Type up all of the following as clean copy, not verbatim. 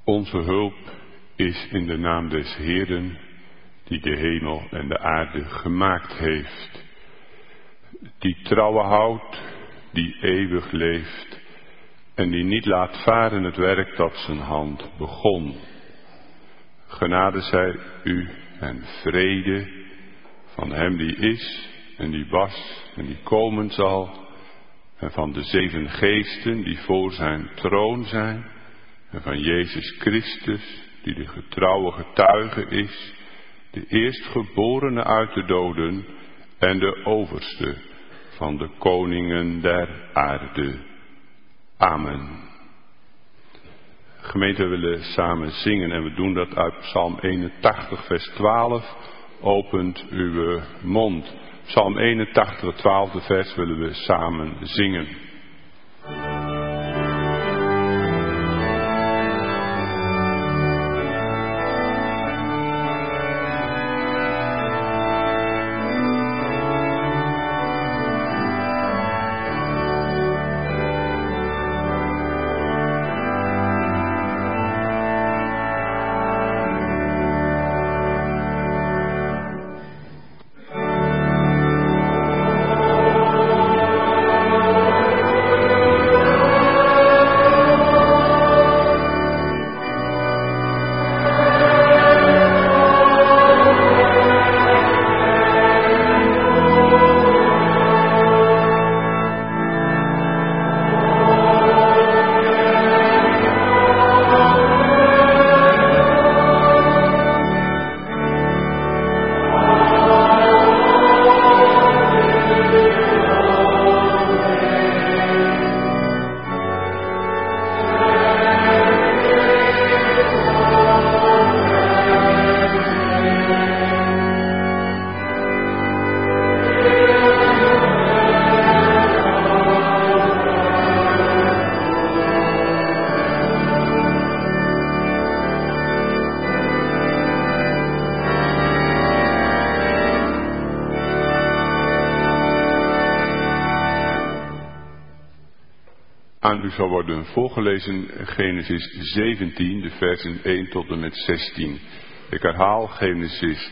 Onze hulp is in de naam des Heeren, die de hemel en de aarde gemaakt heeft, die trouwe houdt, die eeuwig leeft en die niet laat varen het werk dat zijn hand begon. Genade zij u en vrede van hem die is en die was en die komen zal, en van de 7 geesten die voor zijn troon zijn, en van Jezus Christus, die de getrouwe getuige is, de eerstgeborene uit de doden en de overste van de koningen der aarde. Amen. Gemeente, we willen samen zingen en we doen dat uit Psalm 81 vers 12. Opent uw mond. Psalm 81, het 12e vers willen we samen zingen. Aan u zal worden voorgelezen Genesis 17, de versen 1 tot en met 16. Ik herhaal Genesis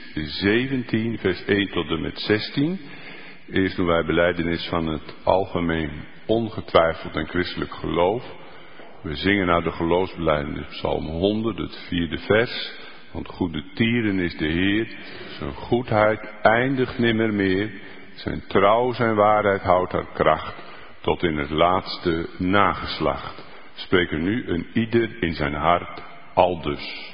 17, vers 1 tot en met 16. Eerst doen wij belijdenis van het algemeen ongetwijfeld en christelijk geloof. We zingen naar de geloofsbelijdenis Psalm 100, het 4e vers. Want goede tieren is de Heer, zijn goedheid eindigt nimmer meer. Zijn trouw, zijn waarheid houdt haar kracht. Tot in het laatste nageslacht. Spreken nu een ieder in zijn hart aldus.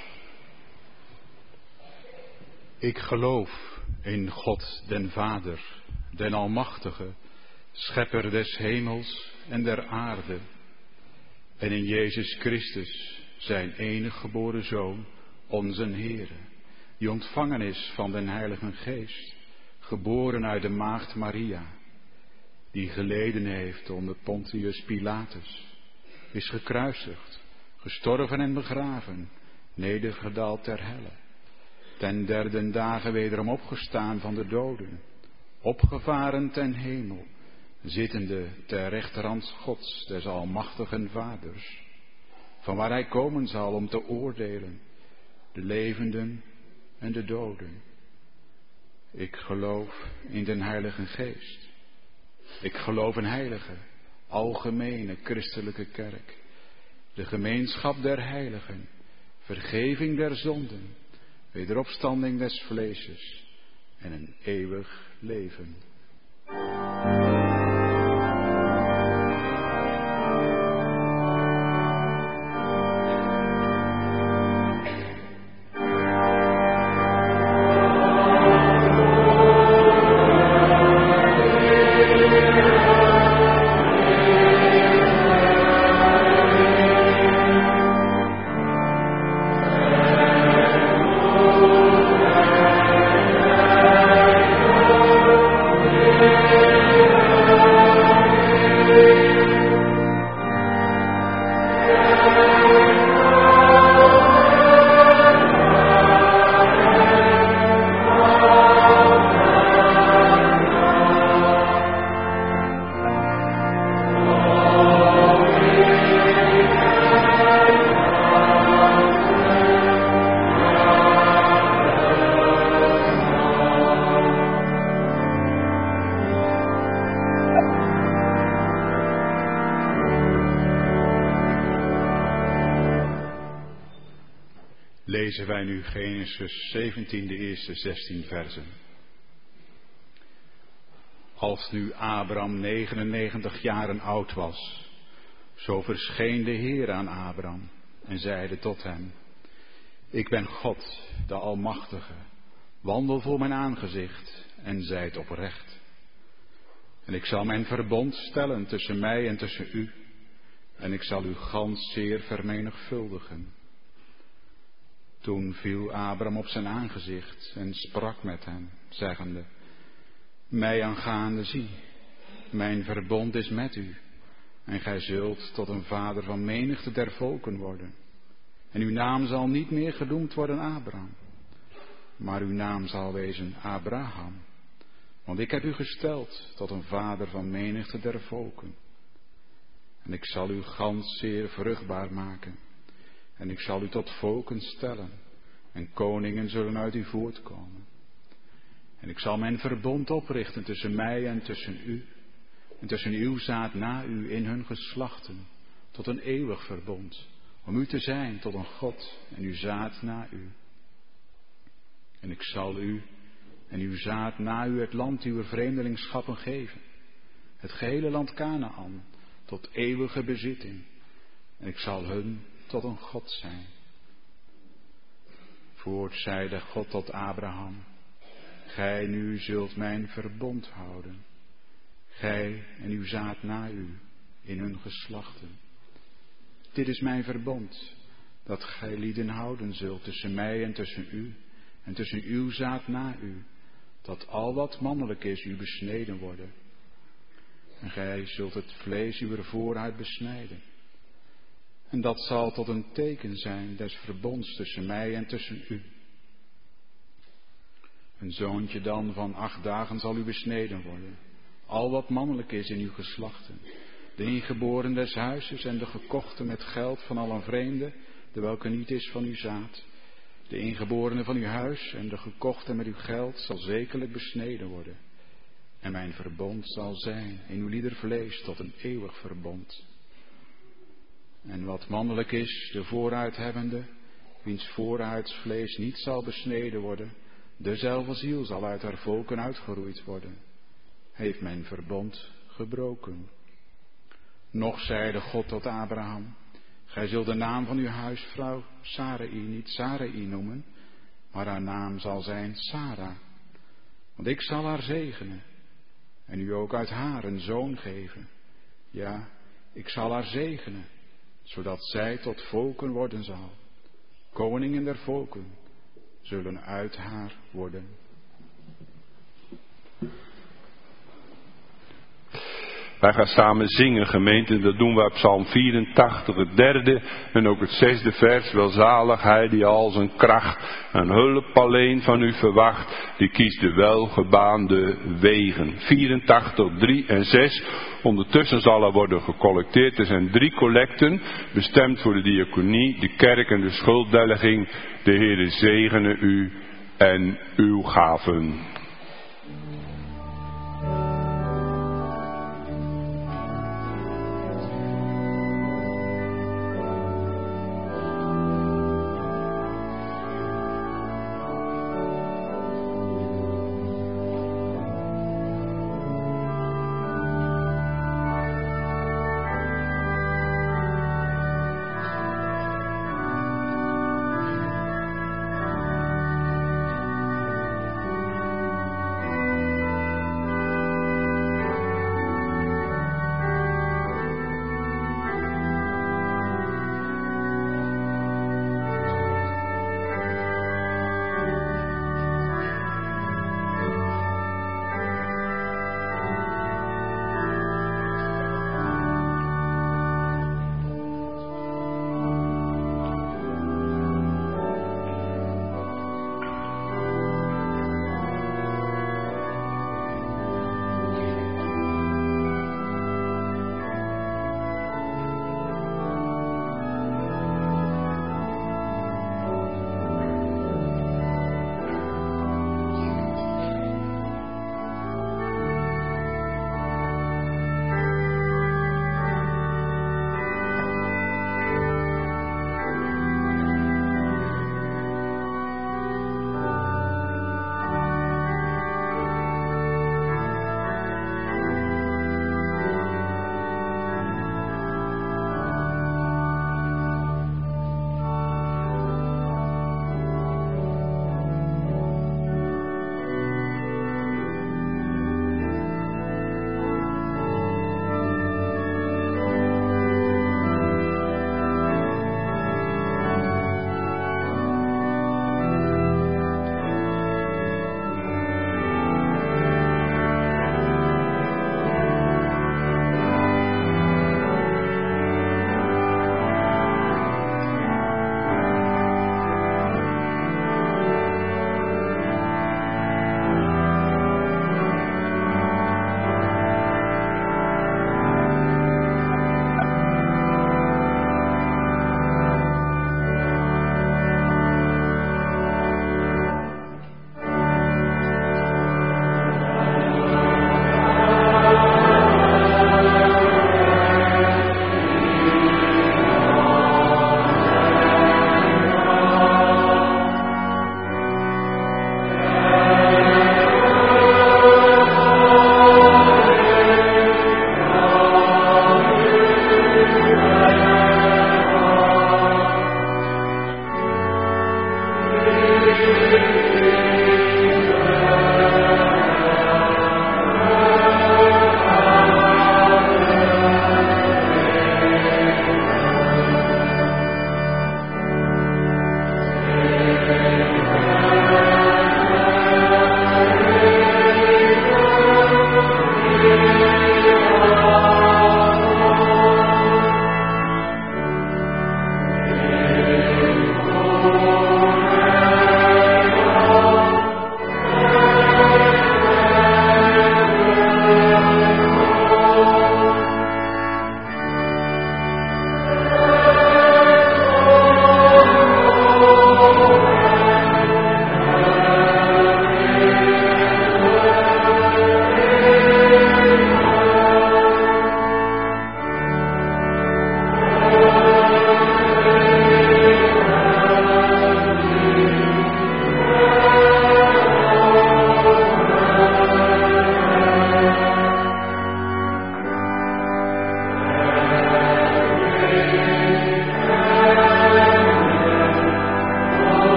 Ik geloof in God den Vader, den Almachtige, Schepper des hemels en der aarde. En in Jezus Christus, zijn enige geboren Zoon, onze Heere, die ontvangen is van den Heiligen Geest, geboren uit de maagd Maria, die geleden heeft onder Pontius Pilatus, is gekruisigd, gestorven en begraven, nedergedaald ter helle, ten 3e dagen wederom opgestaan van de doden, opgevaren ten hemel, zittende ter rechterhand Gods, des almachtigen Vaders, van waar hij komen zal om te oordelen, de levenden en de doden. Ik geloof in den Heilige Geest. Ik geloof in heilige, algemene christelijke kerk, de gemeenschap der heiligen, vergeving der zonden, wederopstanding des vleeses en een eeuwig leven. lezen wij nu Genesis 17, de eerste 16 versen. Als nu Abraham 99 jaren oud was, zo verscheen de Heer aan Abraham en zeide tot hem: Ik ben God, de Almachtige, wandel voor mijn aangezicht en zijd oprecht. En ik zal mijn verbond stellen tussen mij en tussen u, en ik zal u gans zeer vermenigvuldigen. Toen viel Abraham op zijn aangezicht en sprak met hem, zeggende: Mij aangaande zie, mijn verbond is met u, en gij zult tot een vader van menigte der volken worden. En uw naam zal niet meer genoemd worden Abraham, maar uw naam zal wezen Abraham. Want ik heb u gesteld tot een vader van menigte der volken. En ik zal u gans zeer vruchtbaar maken. En ik zal u tot volken stellen. En koningen zullen uit u voortkomen. En ik zal mijn verbond oprichten tussen mij en tussen u. En tussen uw zaad na u in hun geslachten. Tot een eeuwig verbond. Om u te zijn tot een God en uw zaad na u. En ik zal u en uw zaad na u het land uw vreemdelingschappen geven. Het gehele land Kanaan tot eeuwige bezitting. En ik zal hun tot een God zijn. Voorts zeide God tot Abraham: Gij nu zult mijn verbond houden. Gij en uw zaad na u in hun geslachten. Dit is mijn verbond, dat gij lieden houden zult tussen mij en tussen u, en tussen uw zaad na u, dat al wat mannelijk is u besneden worden. En gij zult het vlees uw vooruit besnijden. En dat zal tot een teken zijn des verbonds tussen mij en tussen u. Een zoontje dan van 8 dagen zal u besneden worden, al wat mannelijk is in uw geslachten. De ingeboren des huizes en de gekochte met geld van al een vreemde, de welke niet is van uw zaad. De ingeborene van uw huis en de gekochte met uw geld zal zekerlijk besneden worden. En mijn verbond zal zijn in uw lieder vlees tot een eeuwig verbond. En wat mannelijk is, de vooruithebbende, wiens vooruitsvlees niet zal besneden worden, dezelfde ziel zal uit haar volken uitgeroeid worden. Heeft mijn verbond gebroken. Nog zeide God tot Abraham: Gij zult de naam van uw huisvrouw Sarai niet Sarai noemen, maar haar naam zal zijn Sara. Want ik zal haar zegenen en u ook uit haar een zoon geven. Ja, ik zal haar zegenen, zodat zij tot volken worden zal. Koningen der volken zullen uit haar worden. Wij gaan samen zingen, gemeente. Dat doen we op Psalm 84, het 3e en ook het 6e vers. Welzalig hij die al zijn kracht en hulp alleen van u verwacht. Die kiest de welgebaande wegen. 84, 3 en 6. Ondertussen zal er worden gecollecteerd. Er zijn 3 collecten, bestemd voor de diaconie, de kerk en de schulddelging. De Heere zegene u en uw gaven.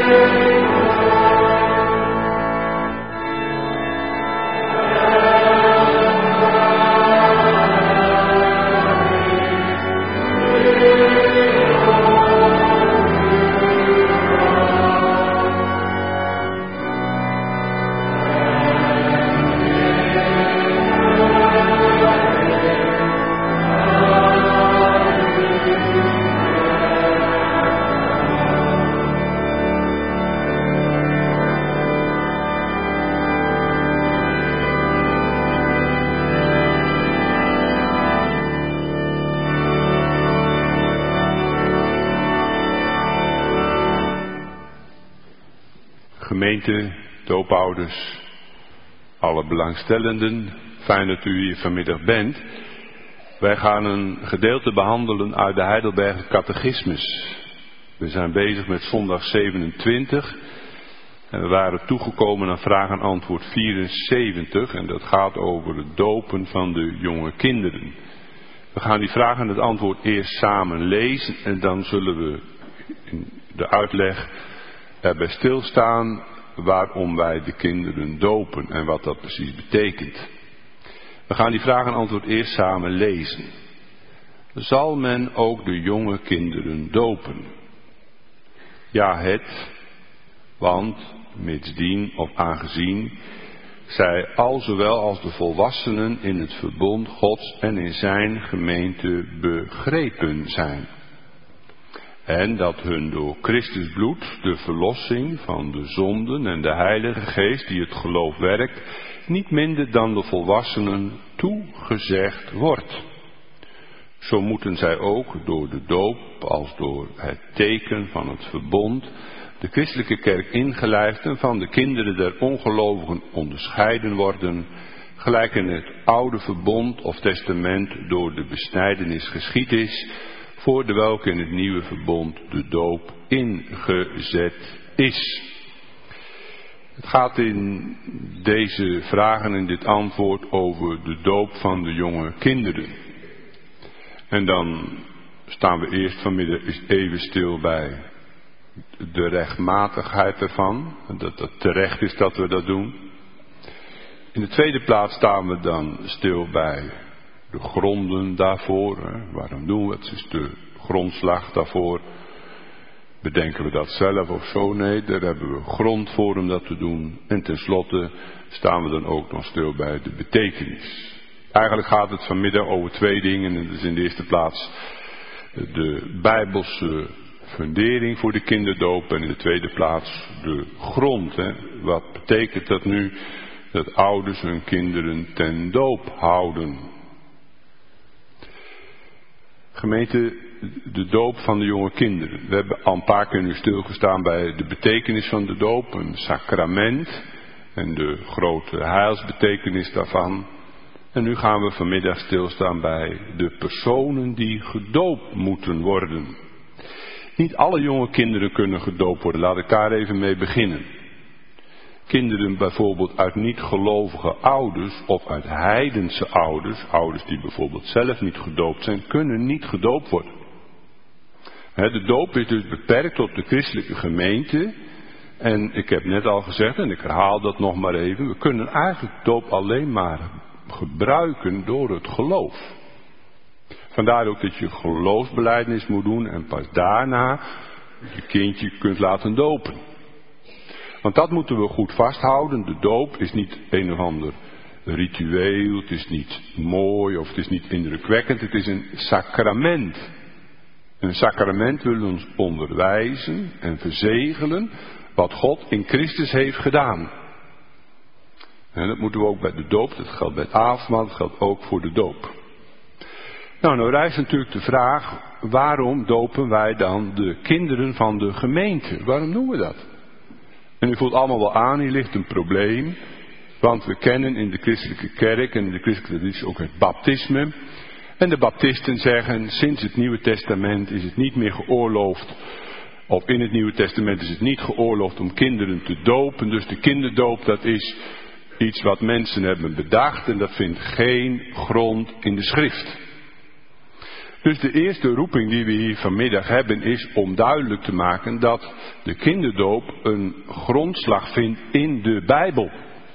Gemeente, doopouders, alle belangstellenden, fijn dat u hier vanmiddag bent. Wij gaan een gedeelte behandelen uit de Heidelberger Catechismus. We zijn bezig met zondag 27 en we waren toegekomen aan vraag en antwoord 74 en dat gaat over het dopen van de jonge kinderen. We gaan die vraag en het antwoord eerst samen lezen en dan zullen we in de uitleg erbij stilstaan waarom wij de kinderen dopen en wat dat precies betekent. We gaan die vraag en antwoord eerst samen lezen. Zal men ook de jonge kinderen dopen? Ja, want mitsdien of aangezien zij al zowel als de volwassenen in het verbond Gods en in zijn gemeente begrepen zijn. En dat hun door Christus bloed de verlossing van de zonden en de Heilige Geest die het geloof werkt, niet minder dan de volwassenen toegezegd wordt. Zo moeten zij ook door de doop als door het teken van het verbond de christelijke kerk ingelijfd en van de kinderen der ongelovigen onderscheiden worden, gelijk in het oude verbond of testament door de besnijdenis geschied is, voor de welke in het nieuwe verbond de doop ingezet is. Het gaat in deze vragen en dit antwoord over de doop van de jonge kinderen. En dan staan we eerst vanmiddag even stil bij de rechtmatigheid ervan. En dat het terecht is dat we dat doen. In de tweede plaats staan we dan stil bij de gronden daarvoor. Waarom doen we het? Het is de grondslag daarvoor. Bedenken we dat zelf of zo? Nee, daar hebben we grond voor om dat te doen. En tenslotte staan we dan ook nog stil bij de betekenis. Eigenlijk gaat het vanmiddag over twee dingen. En dat is in de eerste plaats de Bijbelse fundering voor de kinderdoop. En in de tweede plaats de grond. Wat betekent dat nu? Dat ouders hun kinderen ten doop houden. Gemeente, de doop van de jonge kinderen. We hebben al een paar keer nu stilgestaan bij de betekenis van de doop. Een sacrament. En de grote heilsbetekenis daarvan. En nu gaan we vanmiddag stilstaan bij de personen die gedoopt moeten worden. Niet alle jonge kinderen kunnen gedoopt worden. Laat ik daar even mee beginnen. Kinderen bijvoorbeeld uit niet-gelovige ouders of uit heidense ouders, ouders die bijvoorbeeld zelf niet gedoopt zijn, kunnen niet gedoopt worden. De doop is dus beperkt tot de christelijke gemeente. En ik heb net al gezegd, en ik herhaal dat nog maar even, we kunnen eigenlijk doop alleen maar gebruiken door het geloof. Vandaar ook dat je geloofsbelijdenis moet doen en pas daarna je kindje kunt laten dopen. Want dat moeten we goed vasthouden. De doop is niet een of ander ritueel, het is niet mooi of het is niet indrukwekkend, het is een sacrament. Een sacrament wil ons onderwijzen en verzegelen wat God in Christus heeft gedaan. En dat moeten we ook bij de doop, dat geldt bij het avondmaal, dat geldt ook voor de doop. Nou rijst natuurlijk de vraag, waarom dopen wij dan de kinderen van de gemeente? Waarom doen we dat? En u voelt allemaal wel aan, hier ligt een probleem. Want we kennen in de christelijke kerk en in de christelijke traditie ook het baptisme. En de baptisten zeggen, sinds het Nieuwe Testament is het niet meer geoorloofd. Of in het Nieuwe Testament is het niet geoorloofd om kinderen te dopen. Dus de kinderdoop, dat is iets wat mensen hebben bedacht. En dat vindt geen grond in de schrift. Dus de eerste roeping die we hier vanmiddag hebben is om duidelijk te maken dat de kinderdoop een grondslag vindt in de Bijbel.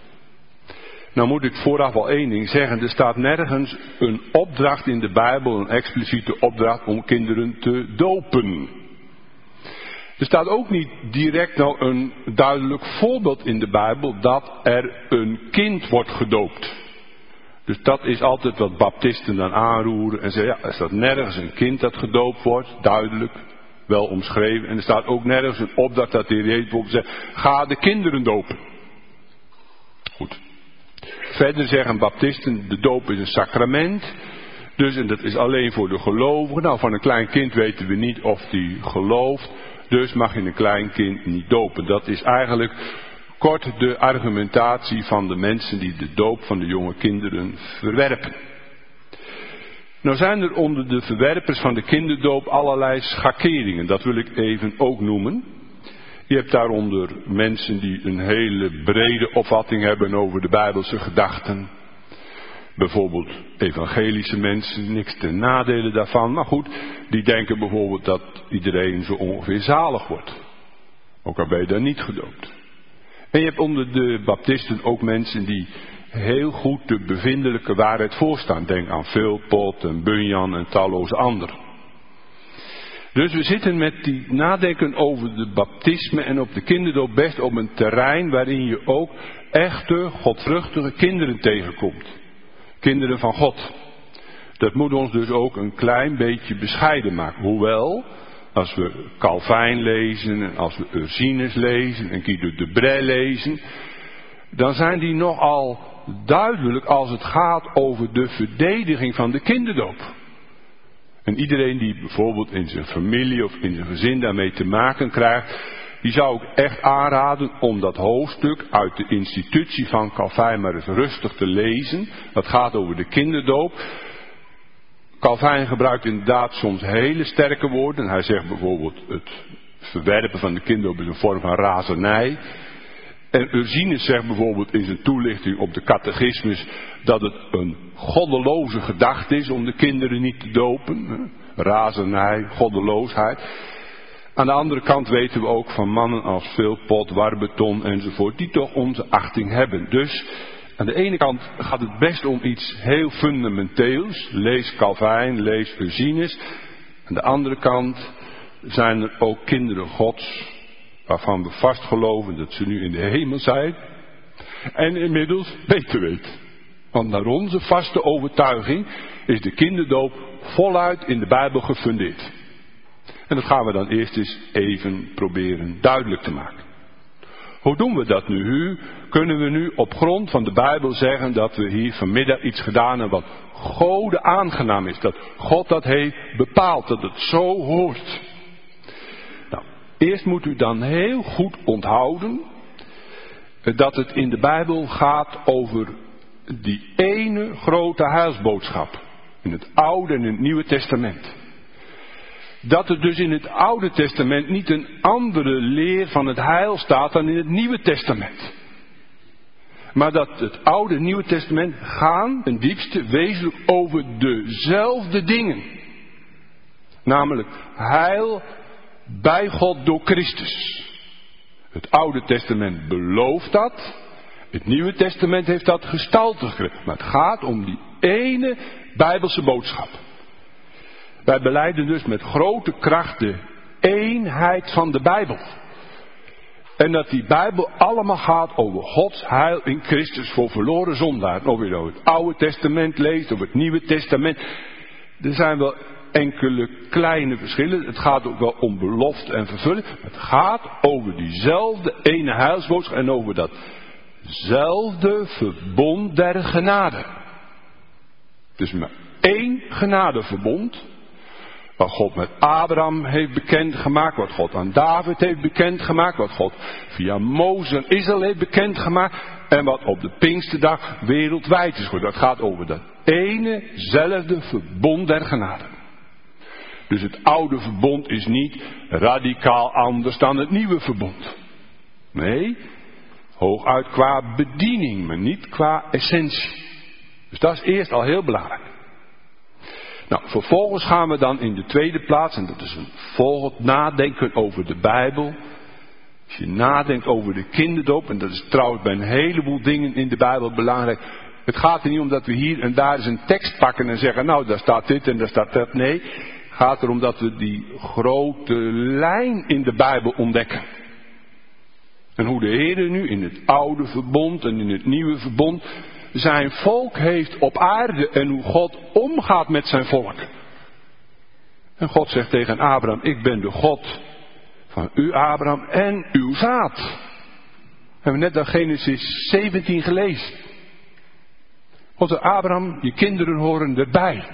Nou moet ik vooraf al één ding zeggen. Er staat nergens een opdracht in de Bijbel, een expliciete opdracht om kinderen te dopen. Er staat ook niet direct nou een duidelijk voorbeeld in de Bijbel dat er een kind wordt gedoopt. Dus dat is altijd wat baptisten dan aanroeren en zeggen, ja, er staat nergens een kind dat gedoopt wordt, duidelijk, wel omschreven. En er staat ook nergens een opdracht dat de Heer Jezus bijvoorbeeld zegt, ga de kinderen dopen. Goed. Verder zeggen baptisten, de doop is een sacrament. Dus, en dat is alleen voor de gelovigen. Nou, van een klein kind weten we niet of die gelooft. Dus mag je een klein kind niet dopen. Dat is eigenlijk kort de argumentatie van de mensen die de doop van de jonge kinderen verwerpen. Nou zijn er onder de verwerpers van de kinderdoop allerlei schakeringen. Dat wil ik even ook noemen. Je hebt daaronder mensen die een hele brede opvatting hebben over de Bijbelse gedachten. Bijvoorbeeld evangelische mensen, niks ten nadele daarvan. Maar goed, die denken bijvoorbeeld dat iedereen zo ongeveer zalig wordt. Ook al ben je daar niet gedoopt. En je hebt onder de baptisten ook mensen die heel goed de bevindelijke waarheid voorstaan. Denk aan Philpott en Bunyan en talloze anderen. Dus we zitten met die nadenken over de baptisme en op de kinderdoop best op een terrein waarin je ook echte, godvruchtige kinderen tegenkomt. Kinderen van God. Dat moet ons dus ook een klein beetje bescheiden maken. Hoewel, als we Calvijn lezen en als we Ursinus lezen en Guido de Brès lezen, dan zijn die nogal duidelijk als het gaat over de verdediging van de kinderdoop. En iedereen die bijvoorbeeld in zijn familie of in zijn gezin daarmee te maken krijgt, die zou ik echt aanraden om dat hoofdstuk uit de institutie van Calvijn maar eens rustig te lezen. Dat gaat over de kinderdoop. Calvijn gebruikt inderdaad soms hele sterke woorden. Hij zegt bijvoorbeeld het verwerpen van de kinderdoop is een vorm van razernij. En Ursinus zegt bijvoorbeeld in zijn toelichting op de catechismus dat het een goddeloze gedachte is om de kinderen niet te dopen. Razernij, goddeloosheid. Aan de andere kant weten we ook van mannen als Philpott, Warburton enzovoort, die toch onze achting hebben. Dus aan de ene kant gaat het best om iets heel fundamenteels. Lees Calvijn, lees Ursinus. Aan de andere kant zijn er ook kinderen Gods, waarvan we vast geloven dat ze nu in de hemel zijn. En inmiddels beter weten. Want naar onze vaste overtuiging is de kinderdoop voluit in de Bijbel gefundeerd. En dat gaan we dan eerst eens even proberen duidelijk te maken. Hoe doen we dat nu? Kunnen we nu op grond van de Bijbel zeggen dat we hier vanmiddag iets gedaan hebben wat Gode aangenaam is? Dat God dat heeft bepaald, dat het zo hoort. Nou, eerst moet u dan heel goed onthouden dat het in de Bijbel gaat over die ene grote heilsboodschap. In het Oude en in het Nieuwe Testament. Dat er dus in het Oude Testament niet een andere leer van het heil staat dan in het Nieuwe Testament. Maar dat het Oude en Nieuwe Testament gaan ten diepste wezenlijk over dezelfde dingen. Namelijk heil bij God door Christus. Het Oude Testament belooft dat. Het Nieuwe Testament heeft dat gestalte gekregen. Maar het gaat om die ene Bijbelse boodschap. Wij belijden dus met grote kracht de eenheid van de Bijbel. En dat die Bijbel allemaal gaat over Gods heil in Christus voor verloren zondaars. Of je nou het Oude Testament leest of het Nieuwe Testament. Er zijn wel enkele kleine verschillen. Het gaat ook wel om belofte en vervulling. Het gaat over diezelfde ene heilsboodschap en over datzelfde verbond der genade. Dus maar één genadeverbond. Wat God met Abraham heeft bekendgemaakt, wat God aan David heeft bekendgemaakt, wat God via Mozes en Israël heeft bekendgemaakt en wat op de Pinksterdag wereldwijd is geworden. Dat gaat over dat enezelfde verbond der genade. Dus het oude verbond is niet radicaal anders dan het nieuwe verbond. Nee, hooguit qua bediening, maar niet qua essentie. Dus dat is eerst al heel belangrijk. Nou, vervolgens gaan we dan in de tweede plaats, en dat is een volgend nadenken over de Bijbel. Als je nadenkt over de kinderdoop, en dat is trouwens bij een heleboel dingen in de Bijbel belangrijk. Het gaat er niet om dat we hier en daar eens een tekst pakken en zeggen, nou daar staat dit en daar staat dat. Nee, het gaat erom dat we die grote lijn in de Bijbel ontdekken. En hoe de Heer nu in het oude verbond en in het nieuwe verbond zijn volk heeft op aarde en hoe God omgaat met zijn volk. En God zegt tegen Abraham, ik ben de God van u Abraham en uw zaad. We hebben net uit Genesis 17 gelezen. God zegt, Abraham, je kinderen horen erbij.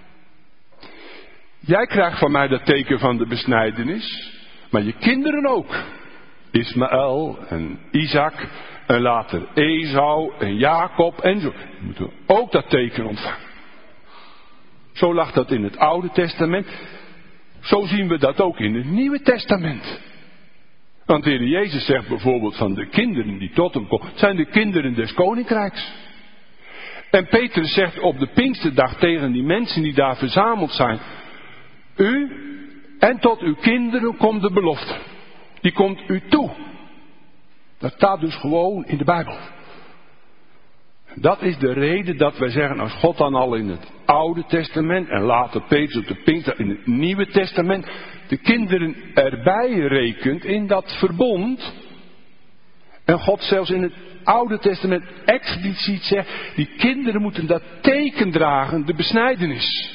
Jij krijgt van mij dat teken van de besnijdenis, maar je kinderen ook. Ismaël en Isaac en later Esau en Jacob en zo. Die moeten ook dat teken ontvangen. Zo lag dat in het Oude Testament. Zo zien we dat ook in het Nieuwe Testament. Want de Heer Jezus zegt bijvoorbeeld van de kinderen die tot hem komen, zijn de kinderen des Koninkrijks. En Petrus zegt op de Pinksterdag tegen die mensen die daar verzameld zijn, u en tot uw kinderen komt de belofte. Die komt u toe. Dat staat dus gewoon in de Bijbel. Dat is de reden dat wij zeggen, als God dan al in het Oude Testament en later Petrus op de Pinkster in het Nieuwe Testament de kinderen erbij rekent in dat verbond. En God zelfs in het Oude Testament expliciet zegt, die kinderen moeten dat teken dragen, de besnijdenis.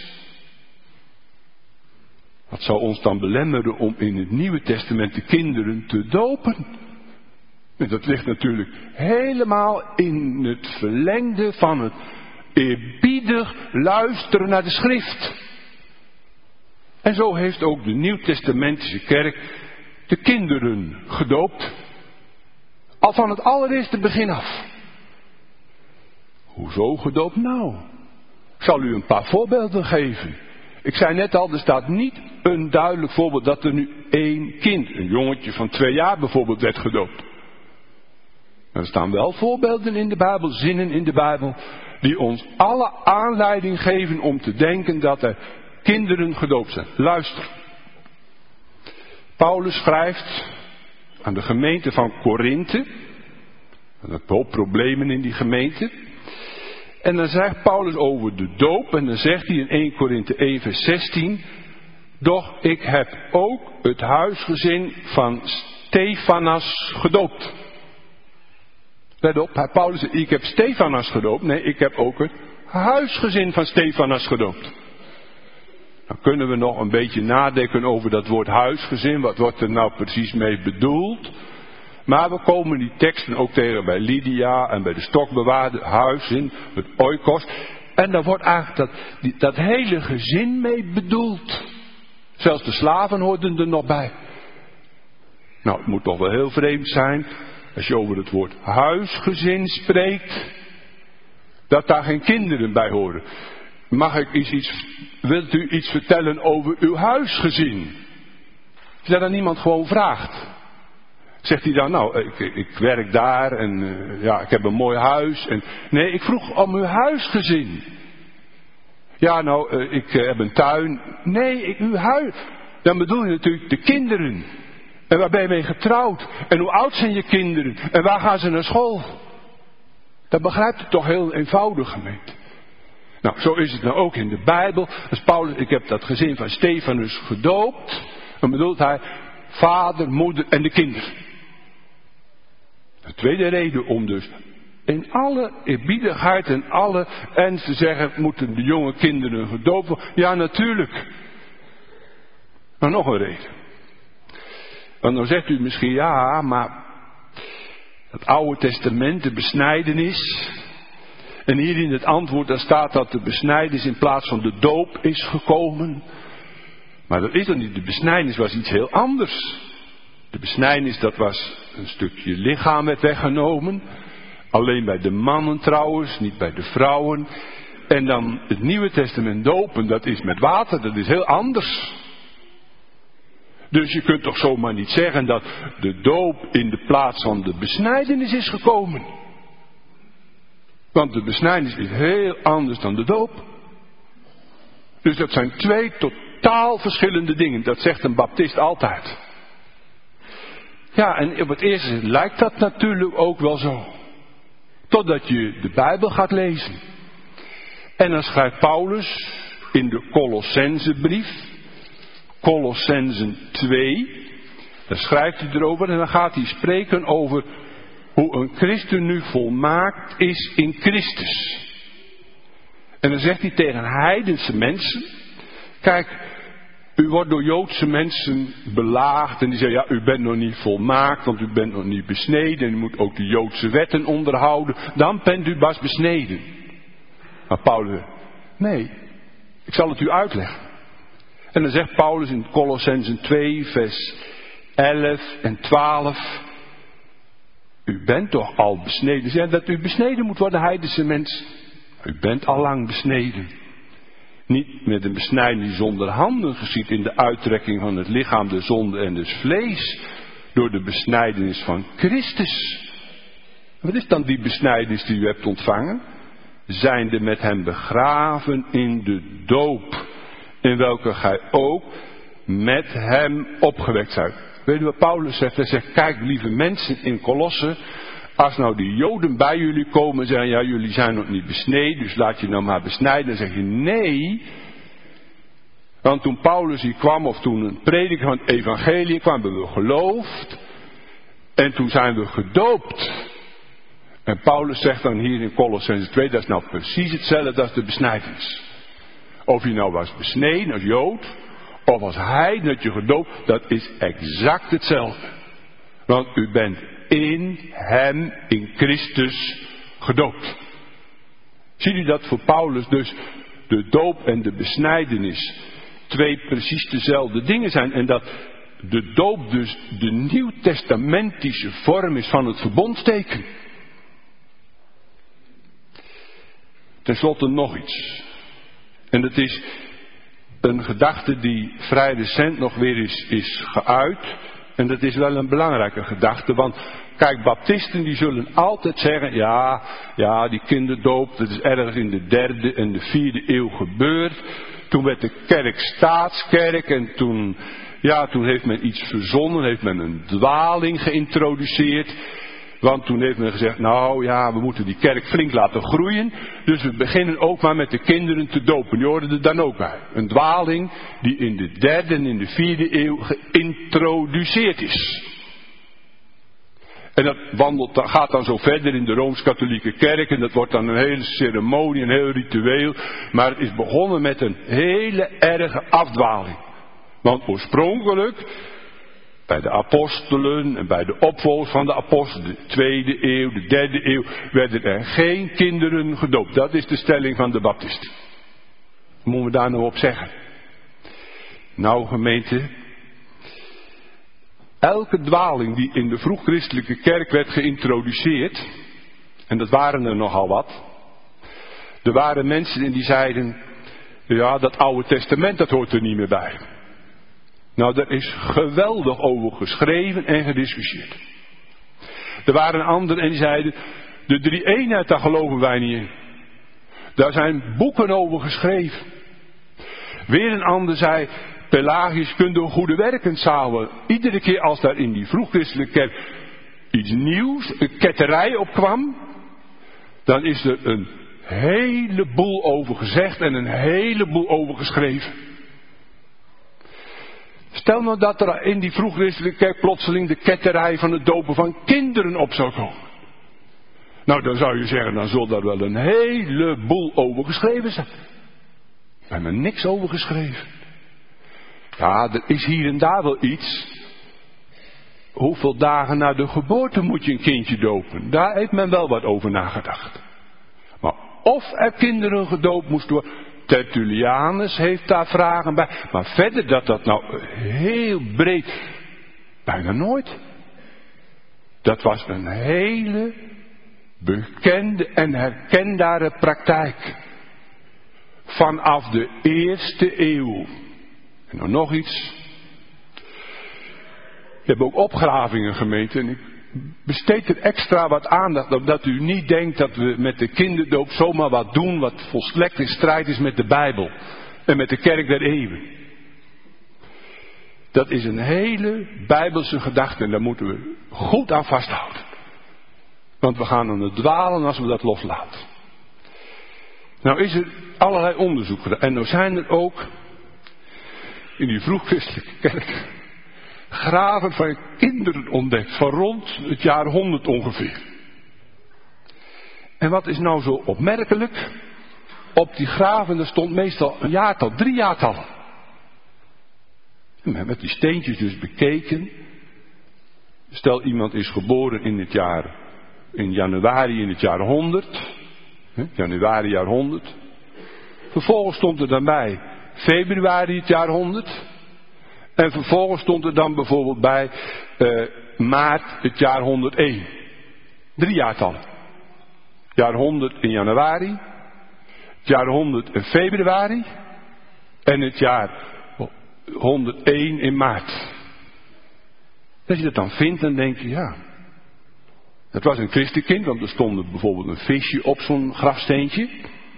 Wat zou ons dan belemmeren om in het Nieuwe Testament de kinderen te dopen? En dat ligt natuurlijk helemaal in het verlengde van het eerbiedig luisteren naar de schrift. En zo heeft ook de Nieuwtestamentische kerk de kinderen gedoopt. Al van het allereerste begin af. Hoezo gedoopt nou? Ik zal u een paar voorbeelden geven. Ik zei net al, er staat niet een duidelijk voorbeeld dat er nu één kind, een jongetje van 2 jaar bijvoorbeeld, werd gedoopt. Er staan wel voorbeelden in de Bijbel, zinnen in de Bijbel, die ons alle aanleiding geven om te denken dat er kinderen gedoopt zijn. Luister. Paulus schrijft aan de gemeente van Korinthe. Er zijn een hoop problemen in die gemeente. En dan zegt Paulus over de doop. En dan zegt hij in 1 Korinthe 1 vers 16. Doch ik heb ook het huisgezin van Stefanas gedoopt. Let op, Paulus zegt, ik heb Stefanas gedoopt. Nee, ik heb ook het huisgezin van Stefanas gedoopt. Dan kunnen we nog een beetje nadenken over dat woord huisgezin. Wat wordt er nou precies mee bedoeld? Maar we komen die teksten ook tegen bij Lydia en bij de stokbewaarde, huiszin, het oikos. En daar wordt eigenlijk dat hele gezin mee bedoeld. Zelfs de slaven hoorden er nog bij. Nou, het moet toch wel heel vreemd zijn, als je over het woord huisgezin spreekt, dat daar geen kinderen bij horen. Wilt u iets vertellen over uw huisgezin? Als dat dan iemand gewoon vraagt. Zegt hij dan, nou, ik werk daar en ik heb een mooi huis. Nee, ik vroeg om uw huisgezin. Ja, nou, ik heb een tuin. Nee, uw huis. Dan bedoel je natuurlijk de kinderen. En waar ben je mee getrouwd? En hoe oud zijn je kinderen? En waar gaan ze naar school? Dat begrijpt u toch heel eenvoudig, gemeente. Nou, zo is het nou ook in de Bijbel. Als Paulus, ik heb dat gezin van Stefanus gedoopt. Dan bedoelt hij vader, moeder en de kinderen. De tweede reden om dus in alle eerbiedigheid en alle ernst te zeggen, moeten de jonge kinderen gedoopt worden? Ja, natuurlijk. Maar nog een reden. Want dan zegt u misschien, ja, maar het Oude Testament, de besnijdenis. En hier in het antwoord, daar staat dat de besnijdenis in plaats van de doop is gekomen. Maar dat is dan niet. De besnijdenis was iets heel anders. De besnijdenis, dat was een stukje lichaam werd weggenomen. Alleen bij de mannen trouwens, niet bij de vrouwen. En dan het Nieuwe Testament dopen, dat is met water, dat is heel anders. Dus je kunt toch zomaar niet zeggen dat de doop in de plaats van de besnijdenis is gekomen. Want de besnijdenis is heel anders dan de doop. Dus dat zijn twee totaal verschillende dingen. Dat zegt een baptist altijd. Ja, en op het eerste lijkt dat natuurlijk ook wel zo. Totdat je de Bijbel gaat lezen. En dan schrijft Paulus in de Colossensebrief, Colossenzen 2, daar schrijft hij erover en dan gaat hij spreken over hoe een christen nu volmaakt is in Christus. En dan zegt hij tegen heidense mensen, kijk, u wordt door Joodse mensen belaagd en die zeggen, ja, u bent nog niet volmaakt, want u bent nog niet besneden en u moet ook de Joodse wetten onderhouden, dan bent u pas besneden. Maar Paulus, nee, ik zal het u uitleggen. En dan zegt Paulus in Colossenzen 2, vers 11 en 12, u bent toch al besneden. Zeg dat u besneden moet worden, heidense mensen. U bent al lang besneden. Niet met een besnijding die zonder handen geschiet in de uittrekking van het lichaam, de zonde en het vlees. Door de besnijdenis van Christus. Wat is dan die besnijdenis die u hebt ontvangen? Zijnde met hem begraven in de doop. In welke gij ook met hem opgewekt zijt. Weet u wat Paulus zegt? Hij zegt, kijk lieve mensen in Kolosse. Als nou die Joden bij jullie komen en zeggen, ja jullie zijn nog niet besneden, dus laat je nou maar besnijden. Dan zeg je nee. Want toen Paulus hier kwam, of toen een prediker van het evangelie kwam, hebben we geloofd. En toen zijn we gedoopt. En Paulus zegt dan hier in Colossenzen 2, dat is nou precies hetzelfde als de besnijdenis. Of je nou was besneden als Jood, of als heiden dat je gedoopt, dat is exact hetzelfde. Want u bent in hem, in Christus, gedoopt. Ziet u dat voor Paulus dus de doop en de besnijdenis twee precies dezelfde dingen zijn. En dat de doop dus de nieuwtestamentische vorm is van het verbondsteken. Ten slotte nog iets. En dat is een gedachte die vrij recent nog weer is geuit. En dat is wel een belangrijke gedachte. Want kijk, baptisten die zullen altijd zeggen, ja, die kinderdoop, dat is ergens in de 3e en de 4e eeuw gebeurd. Toen werd de kerk staatskerk en toen heeft men iets verzonnen, heeft men een dwaling geïntroduceerd. Want toen heeft men gezegd, nou ja, we moeten die kerk flink laten groeien. Dus we beginnen ook maar met de kinderen te dopen. Die hoorden er dan ook bij. Een dwaling die in de 3e en in de 4e eeuw geïntroduceerd is. En dat gaat dan zo verder in de Rooms-Katholieke kerk. En dat wordt dan een hele ceremonie, een heel ritueel. Maar het is begonnen met een hele erge afdwaling. Want oorspronkelijk, bij de apostelen en bij de opvolgers van de apostelen, de 2e eeuw, de 3e eeuw, werden er geen kinderen gedoopt. Dat is de stelling van de baptisten. Wat moeten we daar nou op zeggen? Nou gemeente, elke dwaling die in de vroeg-christelijke kerk werd geïntroduceerd, en dat waren er nogal wat, er waren mensen die zeiden, ja, dat Oude Testament, dat hoort er niet meer bij. Nou, daar is geweldig over geschreven en gediscussieerd. Er waren anderen en die zeiden, de drie-eenheid, daar geloven wij niet in. Daar zijn boeken over geschreven. Weer een ander zei, Pelagius kunt door goede werken zalen. Iedere keer als daar in die vroeg-christelijke kerk iets nieuws, een ketterij opkwam, dan is er een heleboel over gezegd en een heleboel over geschreven. Stel nou dat er in die vroeg-christelijke kerk plotseling de ketterij van het dopen van kinderen op zou komen. Nou, dan zou je zeggen, dan zal daar wel een heleboel over geschreven zijn. We hebben er niks over geschreven. Ja, er is hier en daar wel iets. Hoeveel dagen na de geboorte moet je een kindje dopen? Daar heeft men wel wat over nagedacht. Maar of er kinderen gedoopt moesten worden, Tertullianus heeft daar vragen bij. Maar verder dat nou heel breed, bijna nooit. Dat was een hele bekende en herkenbare praktijk. Vanaf de 1e eeuw. En dan nog iets. Je hebt ook opgravingen, gemeente. En ik besteed er extra wat aandacht op, dat u niet denkt dat we met de kinderdoop zomaar wat doen wat volstrekt in strijd is met de Bijbel. en met de kerk der eeuwen. Dat is een hele Bijbelse gedachte en daar moeten we goed aan vasthouden. Want we gaan aan het dwalen als we dat loslaten. Nou is er allerlei onderzoek gedaan. En nou zijn er ook in die vroegchristelijke kerk graven van kinderen ontdekt. Van rond het jaar 100 ongeveer. En wat is nou zo opmerkelijk? Op die graven er stond meestal een jaartal, 3 jaartallen. En we hebben die steentjes dus bekeken. Stel iemand is geboren in januari in het jaar 100. Januari jaar 100. Vervolgens stond er dan bij februari het jaar 100. En vervolgens stond er dan bijvoorbeeld bij maart het jaar 101. 3 jaartallen. Jaar 100 in januari. Het jaar 100 in februari. En het jaar 101 in maart. Als je dat dan vindt, dan denk je, ja. Het was een christenkind, want er stond bijvoorbeeld een visje op zo'n grafsteentje.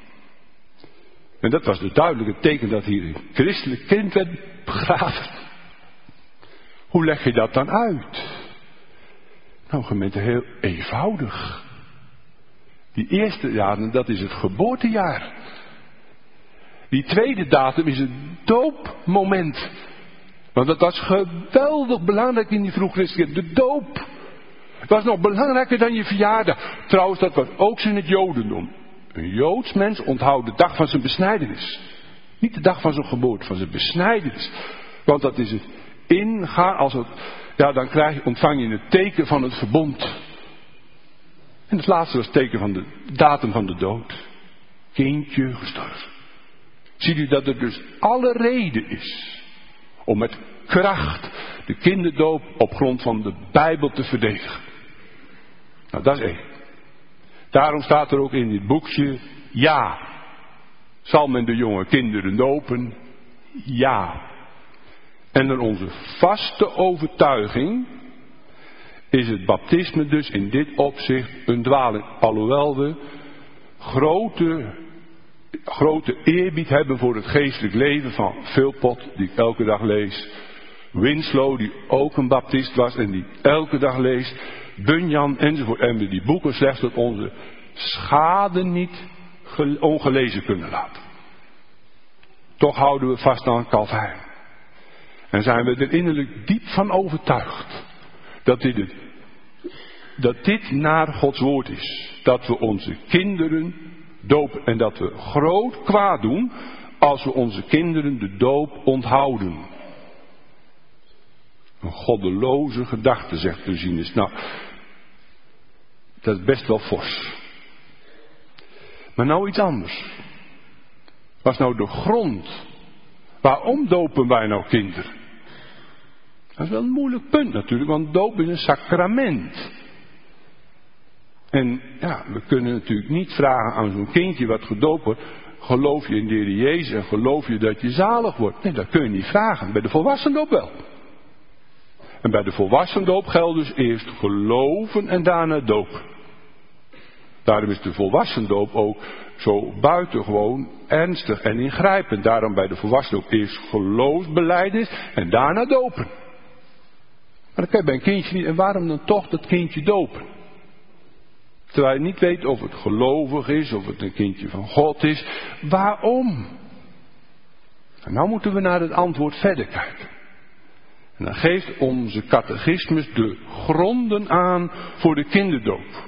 En dat was het duidelijke teken dat hier een christelijk kind werd begraven. Hoe leg je dat dan uit? Nou, gemeente, heel eenvoudig. Die eerste datum, dat is het geboortejaar. Die tweede datum is het doopmoment. Want dat was geweldig belangrijk in die vroegchristelijke kerk. De doop. Het was nog belangrijker dan je verjaardag. Trouwens, dat was ook zo in het Jodendom. Een Joods mens onthoudt de dag van zijn besnijdenis. Niet de dag van zijn geboorte, van zijn besnijdenis. Want dat is het ingaan, dan ontvang je het teken van het verbond. En het laatste was het teken van de datum van de dood. Kindje gestorven. Ziet u dat er dus alle reden is om met kracht de kinderdoop op grond van de Bijbel te verdedigen. Nou, dat is 1. Daarom staat er ook in dit boekje, ja. Zal men de jonge kinderen dopen? Ja. En naar onze vaste overtuiging is het baptisme dus in dit opzicht een dwaling. Alhoewel we grote eerbied hebben voor het geestelijk leven van Philpot, die ik elke dag lees. Winslow, die ook een baptist was en die elke dag leest. Bunyan enzovoort. En we die boeken slechts tot onze schade niet ongelezen kunnen laten. Toch houden we vast aan Calvijn. En zijn we er innerlijk diep van overtuigd dat dit naar Gods woord is. Dat we onze kinderen dopen en dat we groot kwaad doen als we onze kinderen de doop onthouden. Een goddeloze gedachte, zegt Ursinus. Nou, dat is best wel fors. Maar nou iets anders. Wat is nou de grond? Waarom dopen wij nou kinderen? Dat is wel een moeilijk punt natuurlijk, want doop is een sacrament. En ja, we kunnen natuurlijk niet vragen aan zo'n kindje wat gedoopt wordt. Geloof je in de Heer Jezus en geloof je dat je zalig wordt? Nee, dat kun je niet vragen. Bij de volwassendoop wel. En bij de volwassendoop geldt dus eerst geloven en daarna dopen. Daarom is de volwassendoop ook zo buitengewoon ernstig en ingrijpend. Daarom bij de volwassendoop eerst geloofsbelijdenis en daarna dopen. Maar dat kan je bij een kindje niet. En waarom dan toch dat kindje dopen? Terwijl je niet weet of het gelovig is, of het een kindje van God is. Waarom? En nou moeten we naar het antwoord verder kijken. En dan geeft onze catechismus de gronden aan voor de kinderdoop.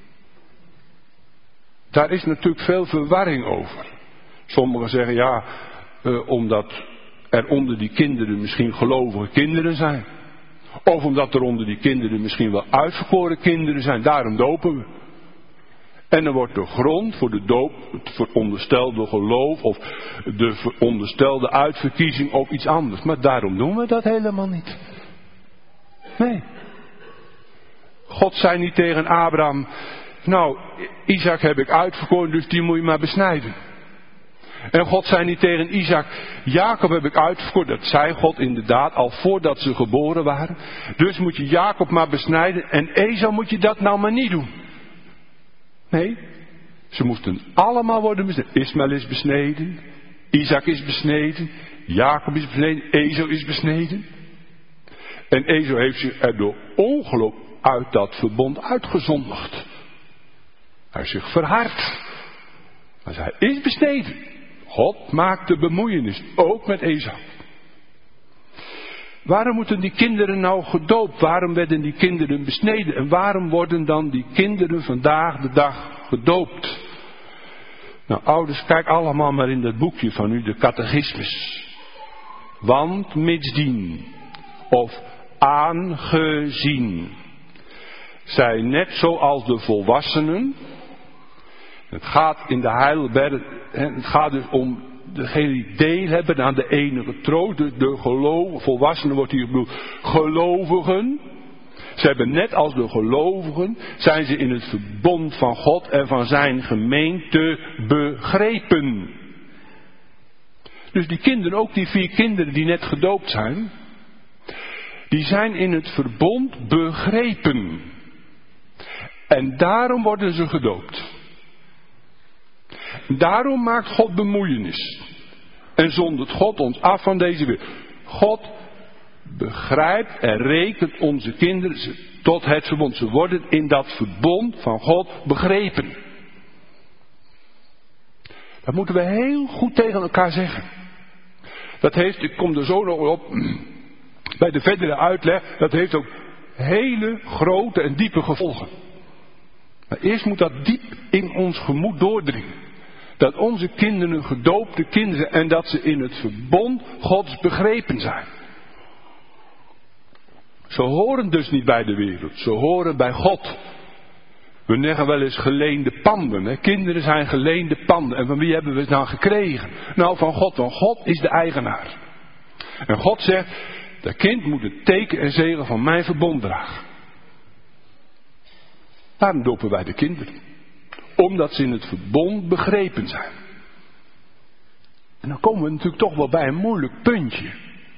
Daar is natuurlijk veel verwarring over. Sommigen zeggen omdat er onder die kinderen misschien gelovige kinderen zijn. Of omdat er onder die kinderen misschien wel uitverkoren kinderen zijn, daarom dopen we. En dan wordt de grond voor de doop, het veronderstelde geloof of de veronderstelde uitverkiezing of iets anders. Maar daarom doen we dat helemaal niet. Nee. God zei niet tegen Abraham, nou, Isaac heb ik uitverkoren, dus die moet je maar besnijden. En God zei niet tegen Isaac, Jacob heb ik uitverkoren. Dat zei God inderdaad al voordat ze geboren waren. Dus moet je Jacob maar besnijden en Esau moet je dat nou maar niet doen. Nee, ze moesten allemaal worden besneden. Ismaël is besneden, Isaac is besneden, Jacob is besneden, Esau is besneden. En Esau heeft zich er door ongeloof uit dat verbond uitgezondigd. Hij heeft zich verhard. Maar hij is besneden. God maakt de bemoeienis, ook met Esau. Waarom moeten die kinderen nou gedoopt? Waarom werden die kinderen besneden? En waarom worden dan die kinderen vandaag de dag gedoopt? Nou, ouders, kijk allemaal maar in dat boekje van u, de catechismus. Want mitsdien, of aangezien, zij net zoals de volwassenen. Het gaat in de Heidelberg, het gaat dus om degenen die deel hebben aan de enige troost. De volwassenen wordt hier bedoeld, gelovigen. Ze hebben net als de gelovigen, zijn ze in het verbond van God en van zijn gemeente begrepen. Dus die kinderen, ook die 4 kinderen die net gedoopt zijn, die zijn in het verbond begrepen. En daarom worden ze gedoopt. Daarom maakt God bemoeienis. En zondert God ons af van deze wereld. God begrijpt en rekent onze kinderen tot het verbond. Ze worden in dat verbond van God begrepen. Dat moeten we heel goed tegen elkaar zeggen. Dat heeft, ik kom er zo nog op, bij de verdere uitleg, dat heeft ook hele grote en diepe gevolgen. Maar eerst moet dat diep in ons gemoed doordringen. Dat onze kinderen gedoopte kinderen zijn en dat ze in het verbond Gods begrepen zijn. Ze horen dus niet bij de wereld, ze horen bij God. We zeggen wel eens geleende panden. Hè? Kinderen zijn geleende panden. En van wie hebben we het nou gekregen? Nou, van God, want God is de eigenaar. En God zegt, dat kind moet het teken en zegel van mijn verbond dragen. Daarom dopen wij de kinderen. Omdat ze in het verbond begrepen zijn. En dan komen we natuurlijk toch wel bij een moeilijk puntje.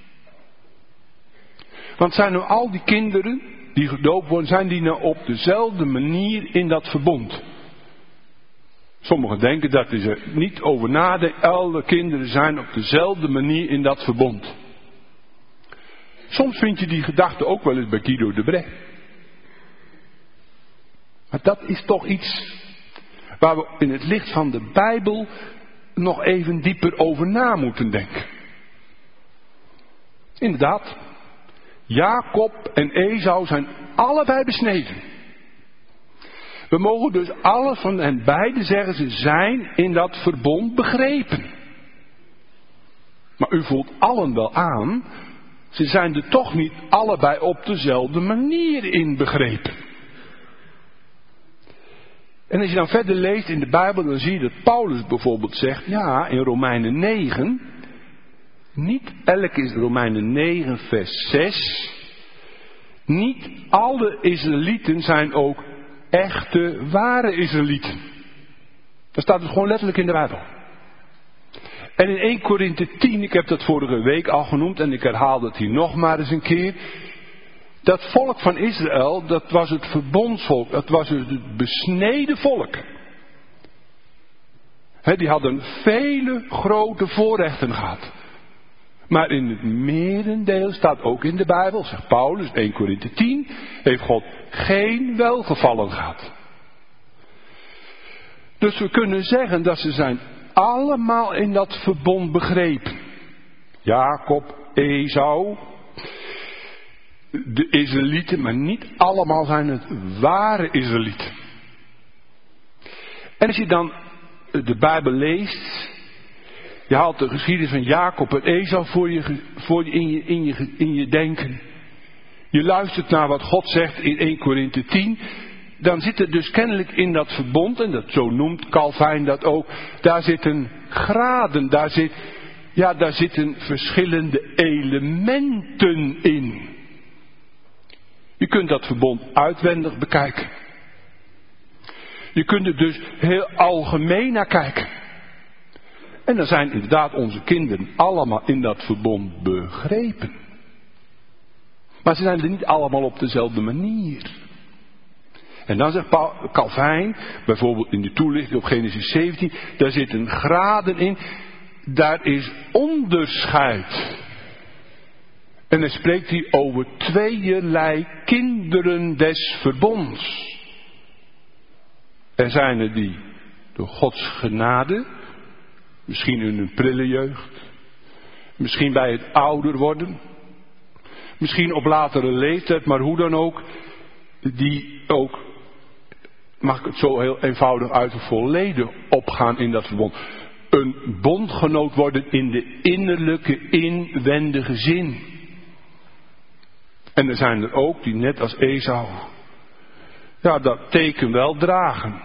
Want zijn nu al die kinderen die gedoopt worden, zijn die nou op dezelfde manier in dat verbond? Sommigen denken dat ze niet over nadenken. Alle kinderen zijn op dezelfde manier in dat verbond. Soms vind je die gedachte ook wel eens bij Guido de Brij. Maar dat is toch iets waar we in het licht van de Bijbel nog even dieper over na moeten denken. Inderdaad, Jacob en Esau zijn allebei besneden. We mogen dus alle van hen beiden zeggen, ze zijn in dat verbond begrepen. Maar u voelt allen wel aan, ze zijn er toch niet allebei op dezelfde manier in begrepen. En als je dan verder leest in de Bijbel, dan zie je dat Paulus bijvoorbeeld zegt, ja, in Romeinen 9, niet elk is Romeinen 9 vers 6, niet alle Israëlieten zijn ook echte, ware Israëlieten. Dat staat dus gewoon letterlijk in de Bijbel. En in 1 Korinthe 10, ik heb dat vorige week al genoemd en ik herhaal dat hier nog maar eens een keer. Dat volk van Israël, dat was het verbondsvolk, dat was het besneden volk. Die hadden vele grote voorrechten gehad. Maar in het merendeel staat ook in de Bijbel, zegt Paulus, 1 Korinthe 10, heeft God geen welgevallen gehad. Dus we kunnen zeggen dat ze zijn allemaal in dat verbond begrepen. Jacob, Esau, de Israëlieten, maar niet allemaal zijn het ware Israëlieten. En als je dan de Bijbel leest, je haalt de geschiedenis van Jacob en Esau voor je in je denken. Je luistert naar wat God zegt in 1 Korinthe 10. Dan zit er dus kennelijk in dat verbond, en dat zo noemt Calvijn dat ook, daar zitten graden, daar zitten verschillende elementen in. Je kunt dat verbond uitwendig bekijken. Je kunt er dus heel algemeen naar kijken. En dan zijn inderdaad onze kinderen allemaal in dat verbond begrepen. Maar ze zijn er niet allemaal op dezelfde manier. En dan zegt Calvijn, bijvoorbeeld in de toelichting op Genesis 17, daar zitten graden in. daar is onderscheid. En hij spreekt hier over tweeërlei kinderen des verbonds. Er zijn er die door Gods genade, misschien in hun prille jeugd, misschien bij het ouder worden, misschien op latere leeftijd, maar hoe dan ook, die ook, mag ik het zo heel eenvoudig uit, volledig opgaan in dat verbond. Een bondgenoot worden in de innerlijke, inwendige zin. En er zijn er ook die net als Esau, ja, dat teken wel dragen.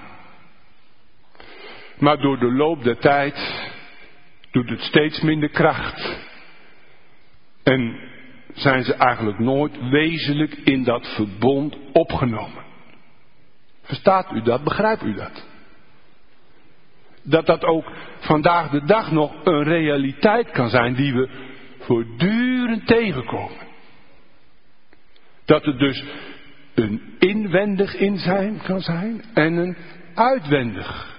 Maar door de loop der tijd doet het steeds minder kracht. En zijn ze eigenlijk nooit wezenlijk in dat verbond opgenomen. Verstaat u dat? Begrijpt u dat? Dat dat ook vandaag de dag nog een realiteit kan zijn die we voortdurend tegenkomen. Dat het dus een inwendig in zijn kan zijn en een uitwendig.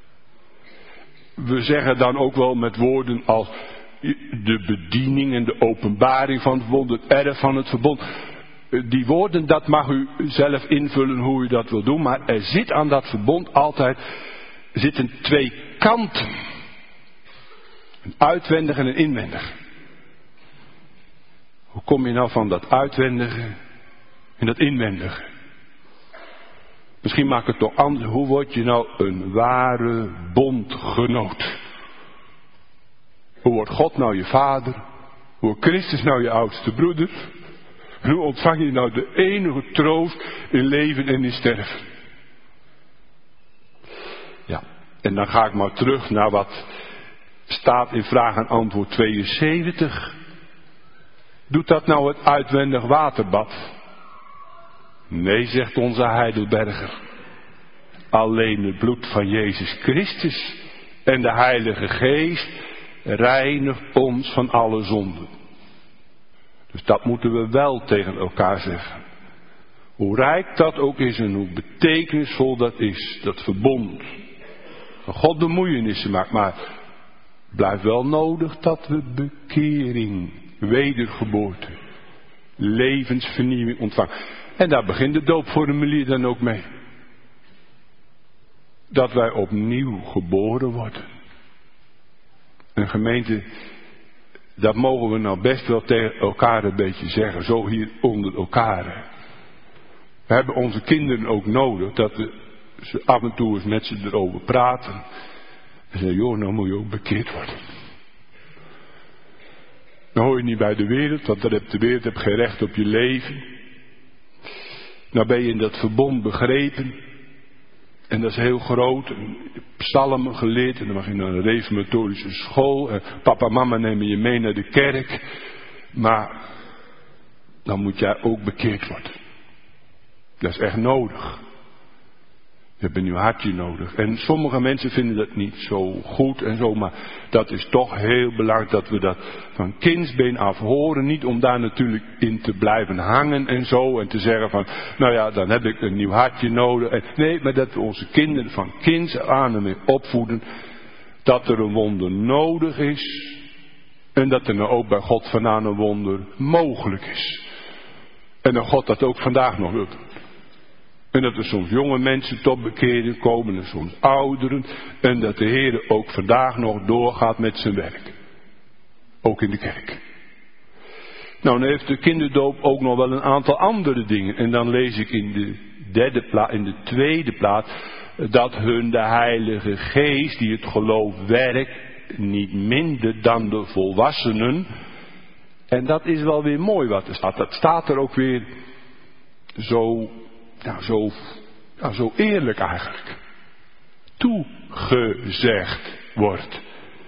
We zeggen dan ook wel met woorden als de bediening en de openbaring van het verbond, het erf van het verbond. Die woorden, dat mag u zelf invullen hoe u dat wil doen, maar er zit aan dat verbond altijd, zitten twee kanten. Een uitwendig en een inwendig. Hoe kom je nou van dat uitwendige en dat inwendige? Misschien maak ik het toch anders. Hoe word je nou een ware bondgenoot? Hoe wordt God nou je vader? Hoe wordt Christus nou je oudste broeder? En hoe ontvang je nou de enige troost in leven en in sterven? Ja, en dan ga ik maar terug naar wat staat in vraag en antwoord 72. Doet dat nou het uitwendig waterbad? Nee, zegt onze Heidelberger. Alleen het bloed van Jezus Christus en de Heilige Geest reinigt ons van alle zonden. Dus dat moeten we wel tegen elkaar zeggen. Hoe rijk dat ook is en hoe betekenisvol dat is, dat verbond. Dat God bemoeienissen maakt, maar blijft wel nodig dat we bekering, wedergeboorte, levensvernieuwing ontvangen. En daar begint de doopformulier dan ook mee. Dat wij opnieuw geboren worden. Een gemeente, dat mogen we nou best wel tegen elkaar een beetje zeggen. Zo hier onder elkaar. We hebben onze kinderen ook nodig dat ze af en toe eens met ze erover praten. En zeggen, joh, nou moet je ook bekeerd worden. Dan hoor je niet bij de wereld, want dan heeft de wereld geen recht op je leven. Nou ben je in dat verbond begrepen. En dat is heel groot. Psalmen geleerd. En dan mag je naar een reformatorische school. En papa en mama nemen je mee naar de kerk. Maar dan moet jij ook bekeerd worden. Dat is echt nodig. Je hebt een nieuw hartje nodig. En sommige mensen vinden dat niet zo goed en zo. Maar dat is toch heel belangrijk dat we dat van kindsbeen af horen. Niet om daar natuurlijk in te blijven hangen en zo. En te zeggen van, nou ja, dan heb ik een nieuw hartje nodig. En nee, maar dat we onze kinderen van kinds aan ermee opvoeden. Dat er een wonder nodig is. En dat er nou ook bij God vandaan een wonder mogelijk is. En dat God dat ook vandaag nog doet. En dat er soms jonge mensen tot bekering komen en soms ouderen. En dat de Heer ook vandaag nog doorgaat met zijn werk. Ook in de kerk. Nou, dan heeft de kinderdoop ook nog wel een aantal andere dingen. En dan lees ik in de tweede plaats dat hun de Heilige Geest die het geloof werkt niet minder dan de volwassenen. En dat is wel weer mooi wat er staat. Dat staat er ook weer zo eerlijk eigenlijk. Toegezegd wordt.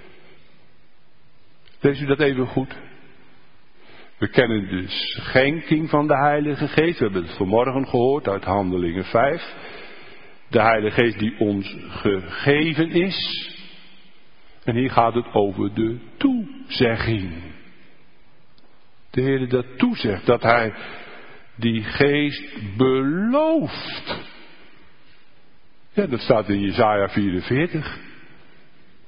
Lees u dat even goed? We kennen de schenking van de Heilige Geest. We hebben het vanmorgen gehoord uit Handelingen 5. De Heilige Geest die ons gegeven is. En hier gaat het over de toezegging. De Heer dat toezegt, dat Hij die geest belooft. Ja, dat staat in Jesaja 44.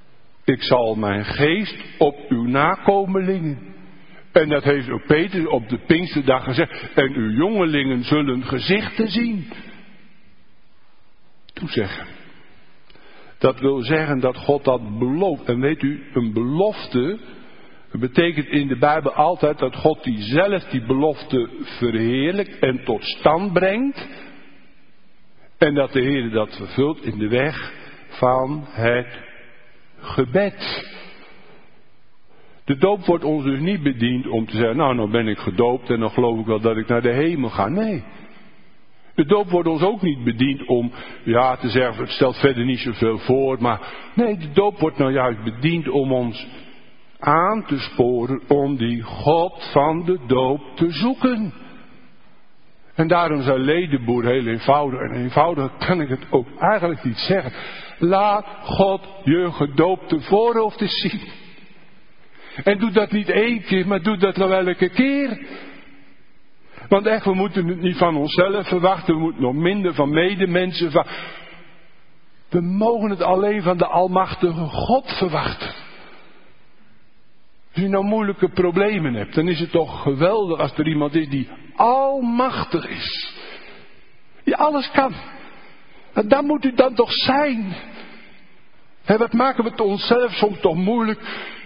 ik zal mijn geest op uw nakomelingen. En dat heeft ook Petrus op de Pinksterdag gezegd. En uw jongelingen zullen gezichten zien. Toezeggen. Dat wil zeggen dat God dat belooft. En weet u, een belofte betekent in de Bijbel altijd dat God die zelf die belofte verheerlijkt en tot stand brengt. En dat de Heer dat vervult in de weg van het gebed. De doop wordt ons dus niet bediend om te zeggen, nou ben ik gedoopt en dan geloof ik wel dat ik naar de hemel ga. Nee. De doop wordt ons ook niet bediend om, ja, te zeggen, het stelt verder niet zoveel voor, maar nee, de doop wordt nou juist bediend om ons aan te sporen om die God van de doop te zoeken. En daarom zei Ledenboer heel eenvoudig, en eenvoudig kan ik het ook eigenlijk niet zeggen. Laat God je gedoopte voorhoofd eens zien. En doe dat niet 1 keer, maar doe dat nou elke keer. Want echt, we moeten het niet van onszelf verwachten, we moeten nog minder van medemensen verwachten. We mogen het alleen van de almachtige God verwachten. Als je nou moeilijke problemen hebt, dan is het toch geweldig als er iemand is die almachtig is. Die alles kan. En daar moet u dan toch zijn. En wat maken we het onszelf soms toch moeilijk.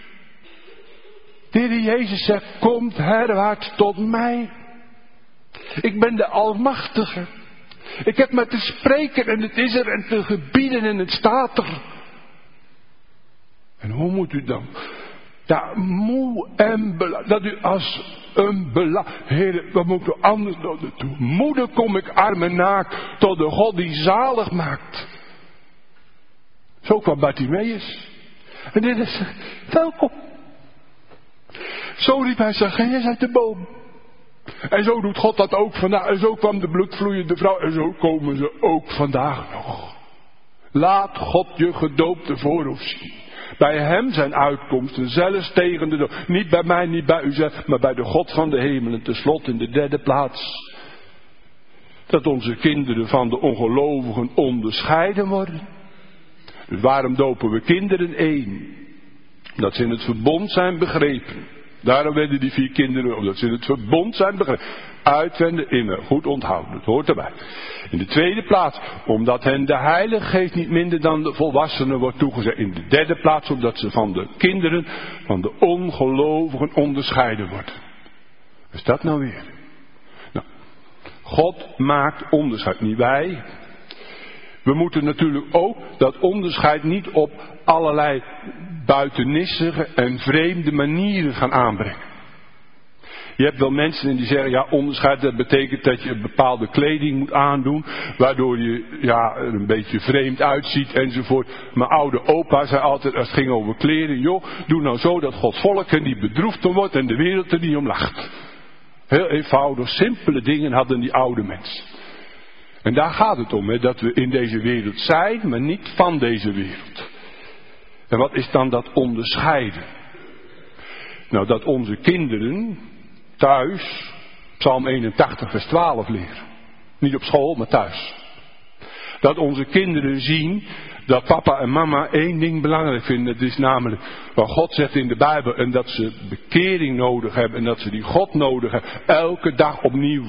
De Heer Jezus zegt, komt herwaarts tot mij. Ik ben de Almachtige. Ik heb maar te spreken en het is er en te gebieden en het staat er. En hoe moet u dan? Ja, moe en dat u als een Heer, wat moet u anders doen? Moeder kom ik arm en naakt tot de God die zalig maakt. Zo kwam Bartimeus. En dit is, welkom. Zo riep hij Zacchaeus uit de boom. En zo doet God dat ook vandaag. En zo kwam de bloedvloeiende vrouw. En zo komen ze ook vandaag nog. Laat God je gedoopte voorhoofd zien. Bij hem zijn uitkomsten zelfs tegen de dood. Niet bij mij, niet bij u zelf, maar bij de God van de hemelen. Ten slotte in de 3e plaats. Dat onze kinderen van de ongelovigen onderscheiden worden. Dus waarom dopen we kinderen? 1. Dat ze in het verbond zijn begrepen. Daarom werden die 4 kinderen, omdat ze in het verbond zijn begrepen. Uitwenden, inner, goed onthouden, dat hoort erbij. In de 2e plaats, omdat hen de Heilige Geest niet minder dan de volwassenen wordt toegezegd. In de 3e plaats, omdat ze van de kinderen, van de ongelovigen onderscheiden worden. Wat is dat nou weer? Nou, God maakt onderscheid, niet wij. We moeten natuurlijk ook dat onderscheid niet op allerlei buitennissige en vreemde manieren gaan aanbrengen. Je hebt wel mensen die zeggen, ja, onderscheid, dat betekent dat je een bepaalde kleding moet aandoen, waardoor je ja, er een beetje vreemd uitziet enzovoort. Mijn oude opa zei altijd, als het ging over kleren, joh, doe nou zo dat Gods volk er niet bedroefd om wordt en de wereld er niet om lacht. Heel eenvoudig, simpele dingen hadden die oude mensen. En daar gaat het om, hè, dat we in deze wereld zijn, maar niet van deze wereld. En wat is dan dat onderscheiden? Nou, dat onze kinderen thuis Psalm 81 vers 12 leren. Niet op school, maar thuis. Dat onze kinderen zien dat papa en mama 1 ding belangrijk vinden. Dat is namelijk wat God zegt in de Bijbel. En dat ze bekering nodig hebben. En dat ze die God nodig hebben. Elke dag opnieuw.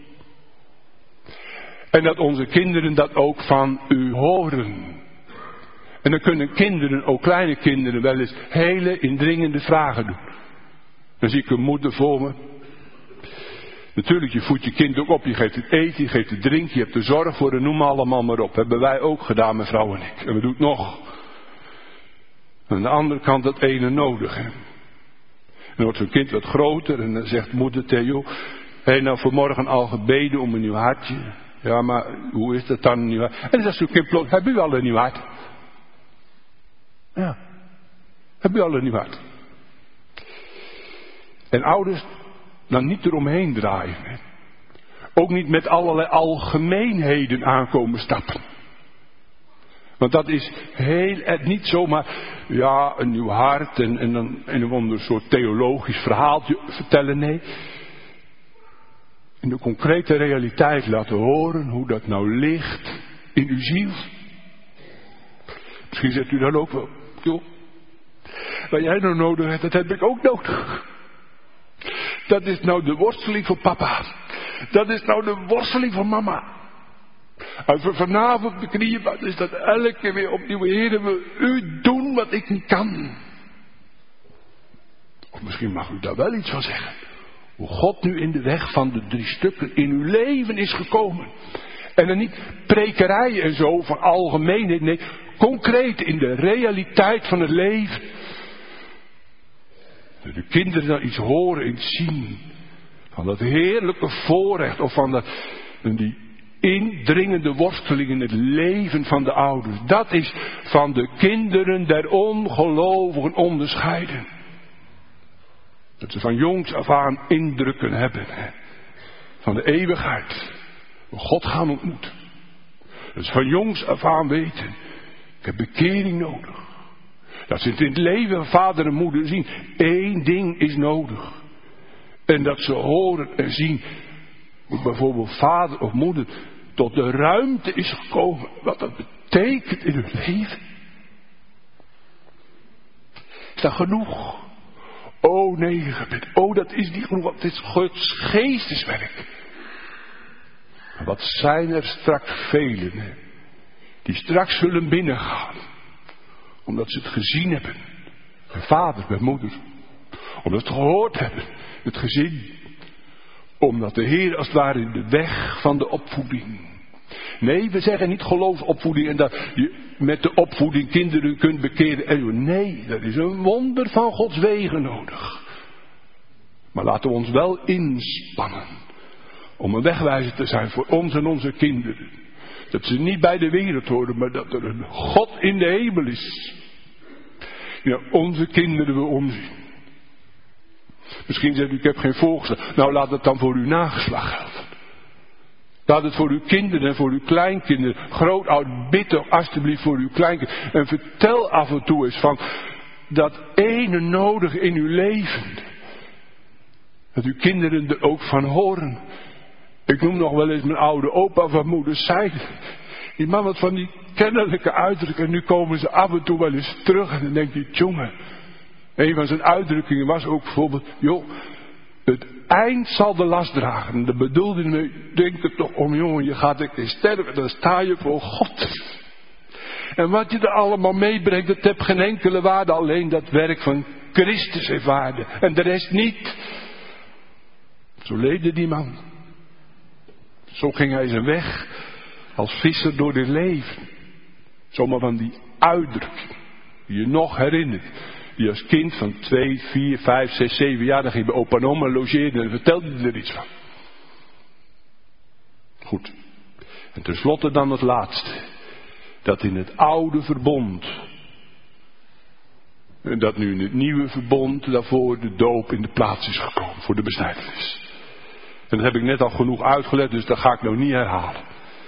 En dat onze kinderen dat ook van u horen. En dan kunnen kinderen, ook kleine kinderen, wel eens hele indringende vragen doen. Dan zie ik een moeder voor me. Natuurlijk, je voedt je kind ook op. Je geeft het eten, je geeft het drinken, je hebt er zorg voor en noem allemaal maar op. Hebben wij ook gedaan, mevrouw en ik. En we doen het nog. En aan de andere kant dat ene nodig. Hè. En dan wordt zo'n kind wat groter en dan zegt moeder Theo, heb je nou vanmorgen al gebeden om een nieuw hartje? Ja, maar hoe is dat dan een nieuw hart? En dan zegt zo'n kind plots, heb u al een nieuw hart? Ja, heb u al een nieuw hart? En ouders dan niet eromheen draaien. Hè. Ook niet met allerlei algemeenheden aankomen stappen. Want dat is niet zomaar, ja, een nieuw hart en dan een ander soort theologisch verhaaltje vertellen. Nee. In de concrete realiteit laten horen hoe dat nou ligt in uw ziel. Misschien zegt u dan ook wel, joh, Wat jij nou nodig hebt, dat heb ik ook nodig. Dat is nou de worsteling voor papa. Dat is nou de worsteling voor mama. Als we vanavond op de knieën vallen, is dat elke keer weer opnieuw. Heer, wil u doen wat ik niet kan. Of misschien mag u daar wel iets van zeggen. Hoe God nu in de weg van de 3 stukken in uw leven is gekomen. En dan niet prekerij en zo van algemeenheid. Nee, concreet in de realiteit van het leven. Dat de kinderen dan iets horen en zien. Van dat heerlijke voorrecht. Of van die indringende worsteling in het leven van de ouders. Dat is van de kinderen der ongelovigen onderscheiden. Dat ze van jongs af aan indrukken hebben. Van de eeuwigheid. We God gaan ontmoeten. Dat ze van jongs af aan weten. Ik heb bekering nodig. Dat ze het in het leven van vader en moeder zien. 1 ding is nodig. En dat ze horen en zien. Hoe bijvoorbeeld vader of moeder tot de ruimte is gekomen. Wat dat betekent in hun leven. Is dat genoeg? Oh nee, gebed. Oh, dat is niet genoeg. Het is Gods geesteswerk. Maar wat zijn er straks velen. Hè, die straks zullen binnengaan. Omdat ze het gezien hebben. Bij vader, bij moeder. Omdat ze het gehoord hebben. Het gezin. Omdat de Heer als het ware in de weg van de opvoeding. Nee, we zeggen niet geloofsopvoeding en dat je met de opvoeding kinderen kunt bekeren. Nee, dat is een wonder van Gods wegen nodig. Maar laten we ons wel inspannen. Om een wegwijzer te zijn voor ons en onze kinderen. Dat ze niet bij de wereld horen, maar dat er een God in de hemel is. Ja, onze kinderen wil omzien. Misschien zegt u, ik heb geen voorgeslagen. Nou, laat het dan voor uw nageslag gelden. Laat het voor uw kinderen en voor uw kleinkinderen. Grootoud, bid toch alsjeblieft voor uw kleinkinderen. En vertel af en toe eens van dat ene nodig in uw leven. Dat uw kinderen er ook van horen. Ik noem nog wel eens mijn oude opa van moeder Seid. Die man wat van die kennelijke uitdrukkingen. En nu komen ze af en toe wel eens terug. En dan denkt hij, jongen. Een van zijn uitdrukkingen was ook bijvoorbeeld. Joh, het eind zal de last dragen. En dat bedoelde hij, denk er toch om, jongen. Je gaat een keer sterven. Dan sta je voor God. En wat je er allemaal meebrengt. Dat heeft geen enkele waarde. Alleen dat werk van Christus heeft waarde. En de rest niet. Zo leefde die man. Zo ging hij zijn weg. Als visser door dit leven. Zomaar van die uitdrukking. Die je nog herinnert. Die als kind van 2, 4, 5, 6, 7 jaar. Dan ging bij opa en oma logeerde en vertelde hij er iets van. Goed. En tenslotte dan het laatste. Dat in het oude verbond. En dat nu in het nieuwe verbond. Daarvoor de doop in de plaats is gekomen. Voor de besnijdenis. En dat heb ik net al genoeg uitgelegd. Dus dat ga ik nou niet herhalen.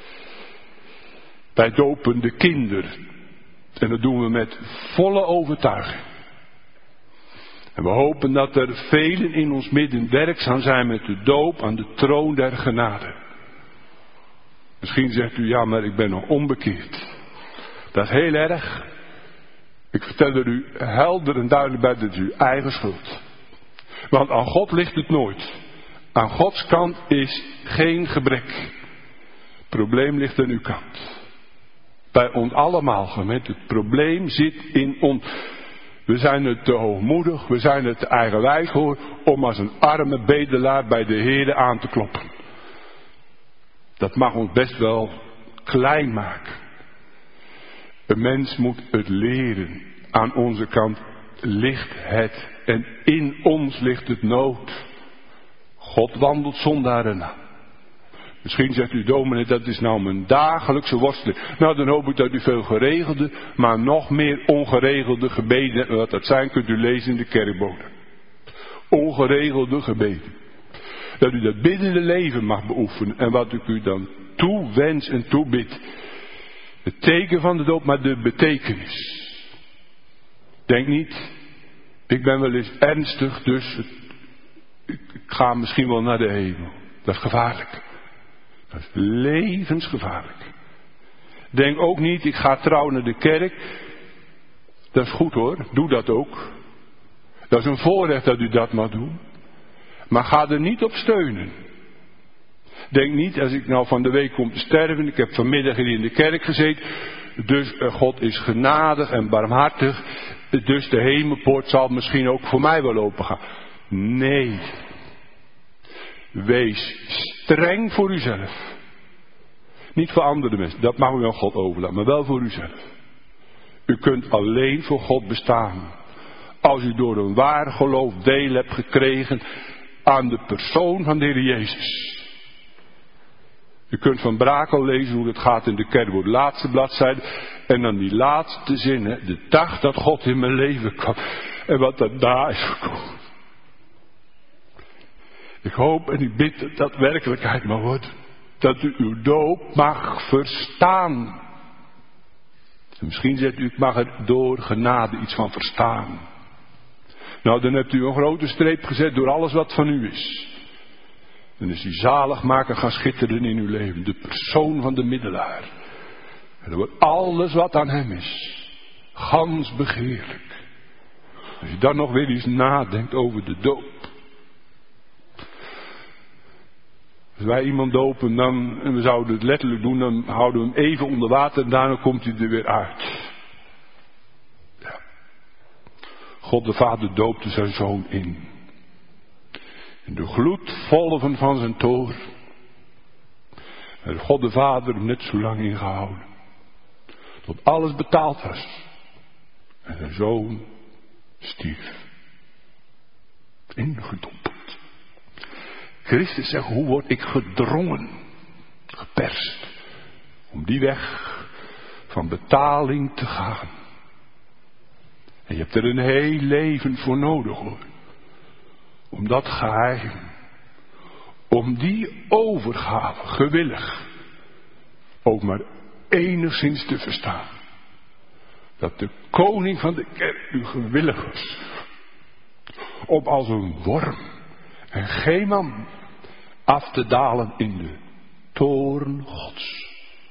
Wij dopen de kinderen. En dat doen we met volle overtuiging. En we hopen dat er velen in ons midden werkzaam zijn met de doop aan de troon der genade. Misschien zegt u, ja, maar ik ben nog onbekeerd. Dat is heel erg. Ik vertel er u helder en duidelijk bij, dat is uw eigen schuld. Want aan God ligt het nooit. Aan Gods kant is geen gebrek. Het probleem ligt aan uw kant. Bij ons allemaal, gemeente. Het probleem zit in ons. We zijn het te hoogmoedig, we zijn het te eigenwijs hoor, om als een arme bedelaar bij de Heere aan te kloppen. Dat mag ons best wel klein maken. Een mens moet het leren. Aan onze kant ligt het en in ons ligt het nood. God wandelt zondaren na. Misschien zegt u, dominee, dat is nou mijn dagelijkse worsteling. Nou, dan hoop ik dat u veel geregelde, maar nog meer ongeregelde gebeden, en wat dat zijn, kunt u lezen in de kerkboden. Ongeregelde gebeden. Dat u dat biddende leven mag beoefenen, en wat ik u dan toewens en toebidt. Het teken van de doop, maar de betekenis. Denk niet, ik ben wel eens ernstig, dus ik ga misschien wel naar de hemel. Dat is gevaarlijk. Dat is levensgevaarlijk. Denk ook niet, ik ga trouw naar de kerk. Dat is goed hoor, doe dat ook. Dat is een voorrecht dat u dat mag doen. Maar ga er niet op steunen. Denk niet, als ik nou van de week kom te sterven, ik heb vanmiddag hier in de kerk gezeten, dus God is genadig en barmhartig, dus de hemelpoort zal misschien ook voor mij wel open gaan. Nee. Wees streng voor uzelf. Niet voor andere mensen, dat mag u aan God overlaten, maar wel voor uzelf. U kunt alleen voor God bestaan. Als u door een waar geloof deel hebt gekregen aan de persoon van de Heer Jezus. U kunt van Brakel lezen hoe het gaat in de kerkwoord, laatste bladzijde. En dan die laatste zinnen, de dag dat God in mijn leven kwam. En wat daarna is gekomen. Ik hoop en ik bid dat dat werkelijkheid mag worden. Dat u uw doop mag verstaan. En misschien zegt u, ik mag er door genade iets van verstaan. Nou, dan hebt u een grote streep gezet door alles wat van u is. En is die zaligmaker gaan schitteren in uw leven. De persoon van de middelaar. En dan wordt alles wat aan hem is. Gans begeerlijk. Als je dan nog weer eens nadenkt over de doop. Als wij iemand dopen dan, en we zouden het letterlijk doen, dan houden we hem even onder water en daarna komt hij er weer uit. Ja. God de Vader doopte zijn zoon in. In de gloedvolven van zijn toorn. En God de Vader net zo lang ingehouden. Tot alles betaald was. En zijn zoon stierf. Ingedompeld. Christus zegt, hoe word ik gedrongen, geperst, om die weg van betaling te gaan. En je hebt er een heel leven voor nodig hoor. Om dat geheim, om die overgave, gewillig, ook maar enigszins te verstaan. Dat de koning van de kerk u gewillig was, om als een worm en geen man af te dalen in de toorn Gods.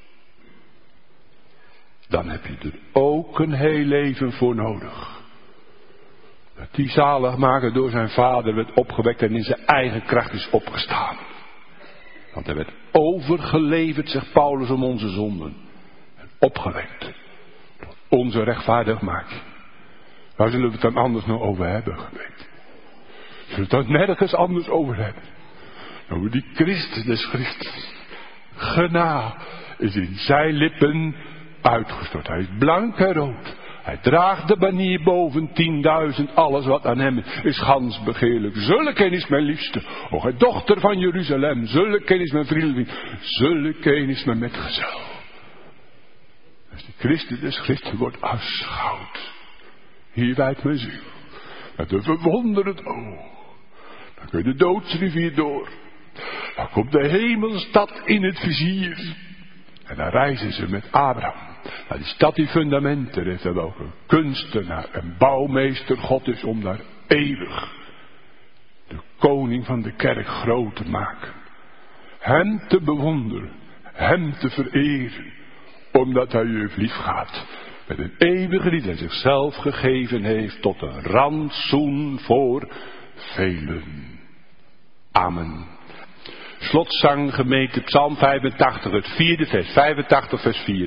Dan heb je er ook een heel leven voor nodig. Dat die zaligmaker door zijn vader werd opgewekt en in zijn eigen kracht is opgestaan. Want hij werd overgeleverd, zegt Paulus, om onze zonden. En opgewekt. Tot onze rechtvaardigmaking. Waar zullen we het dan anders nog over hebben, gemeente? Zullen we het dan nergens anders over hebben? Over die Christus des Christus. Genade is in zijn lippen uitgestort. Hij is blank en rood. Hij draagt de banier boven 10.000. Alles wat aan hem is gans begeerlijk. Zulke is mijn liefste. O, gij dochter van Jeruzalem. Zulke is mijn vriendin. Zulke is mijn metgezel. Als de Christus des Christus wordt aanschouwd. Hier wijdt mijn ziel. Met een verwonderend oog. Dan kun je de doodsrivier door. Dan komt de hemelstad in het vizier. En dan reizen ze met Abraham. Nou, die stad die fundamenten heeft, er welke kunstenaar en bouwmeester God is om daar eeuwig de koning van de kerk groot te maken. Hem te bewonderen, hem te vereren, omdat hij u lief gaat. Met een eeuwige liefde en zichzelf gegeven heeft tot een rantsoen voor velen. Amen. Slotzang gemeente Psalm 85, het 4e vers, 85 vers 4.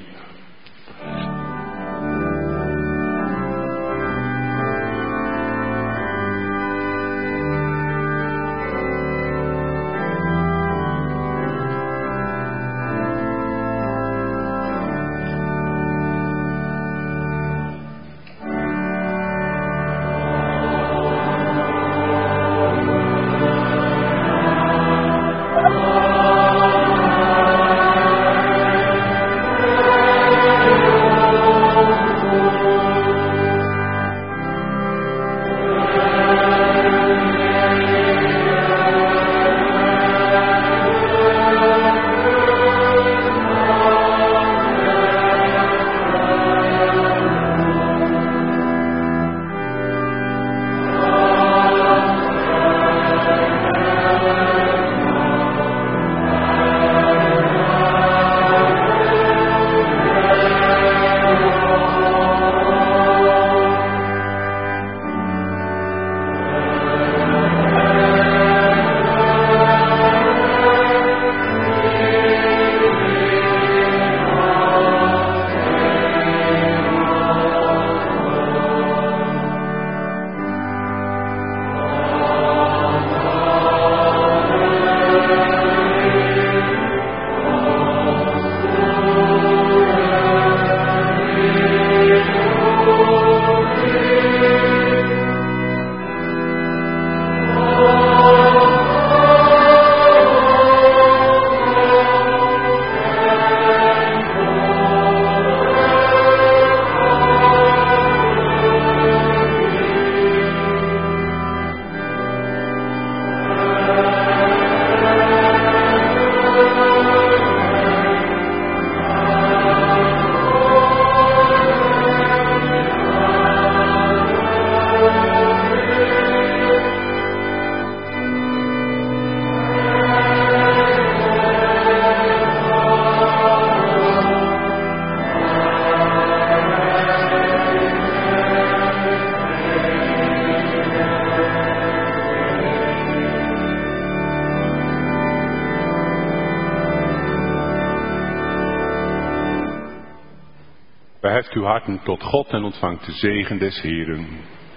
Verheft uw harten tot God en ontvangt de zegen des Heeren.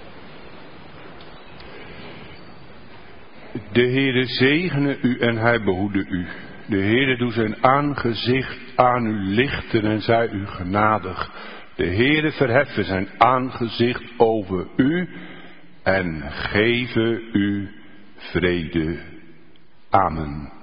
De Heere zegene u en hij behoede u. De Heere doe zijn aangezicht aan u lichten en zij u genadig. De Heere verheffen zijn aangezicht over u en geven u vrede. Amen.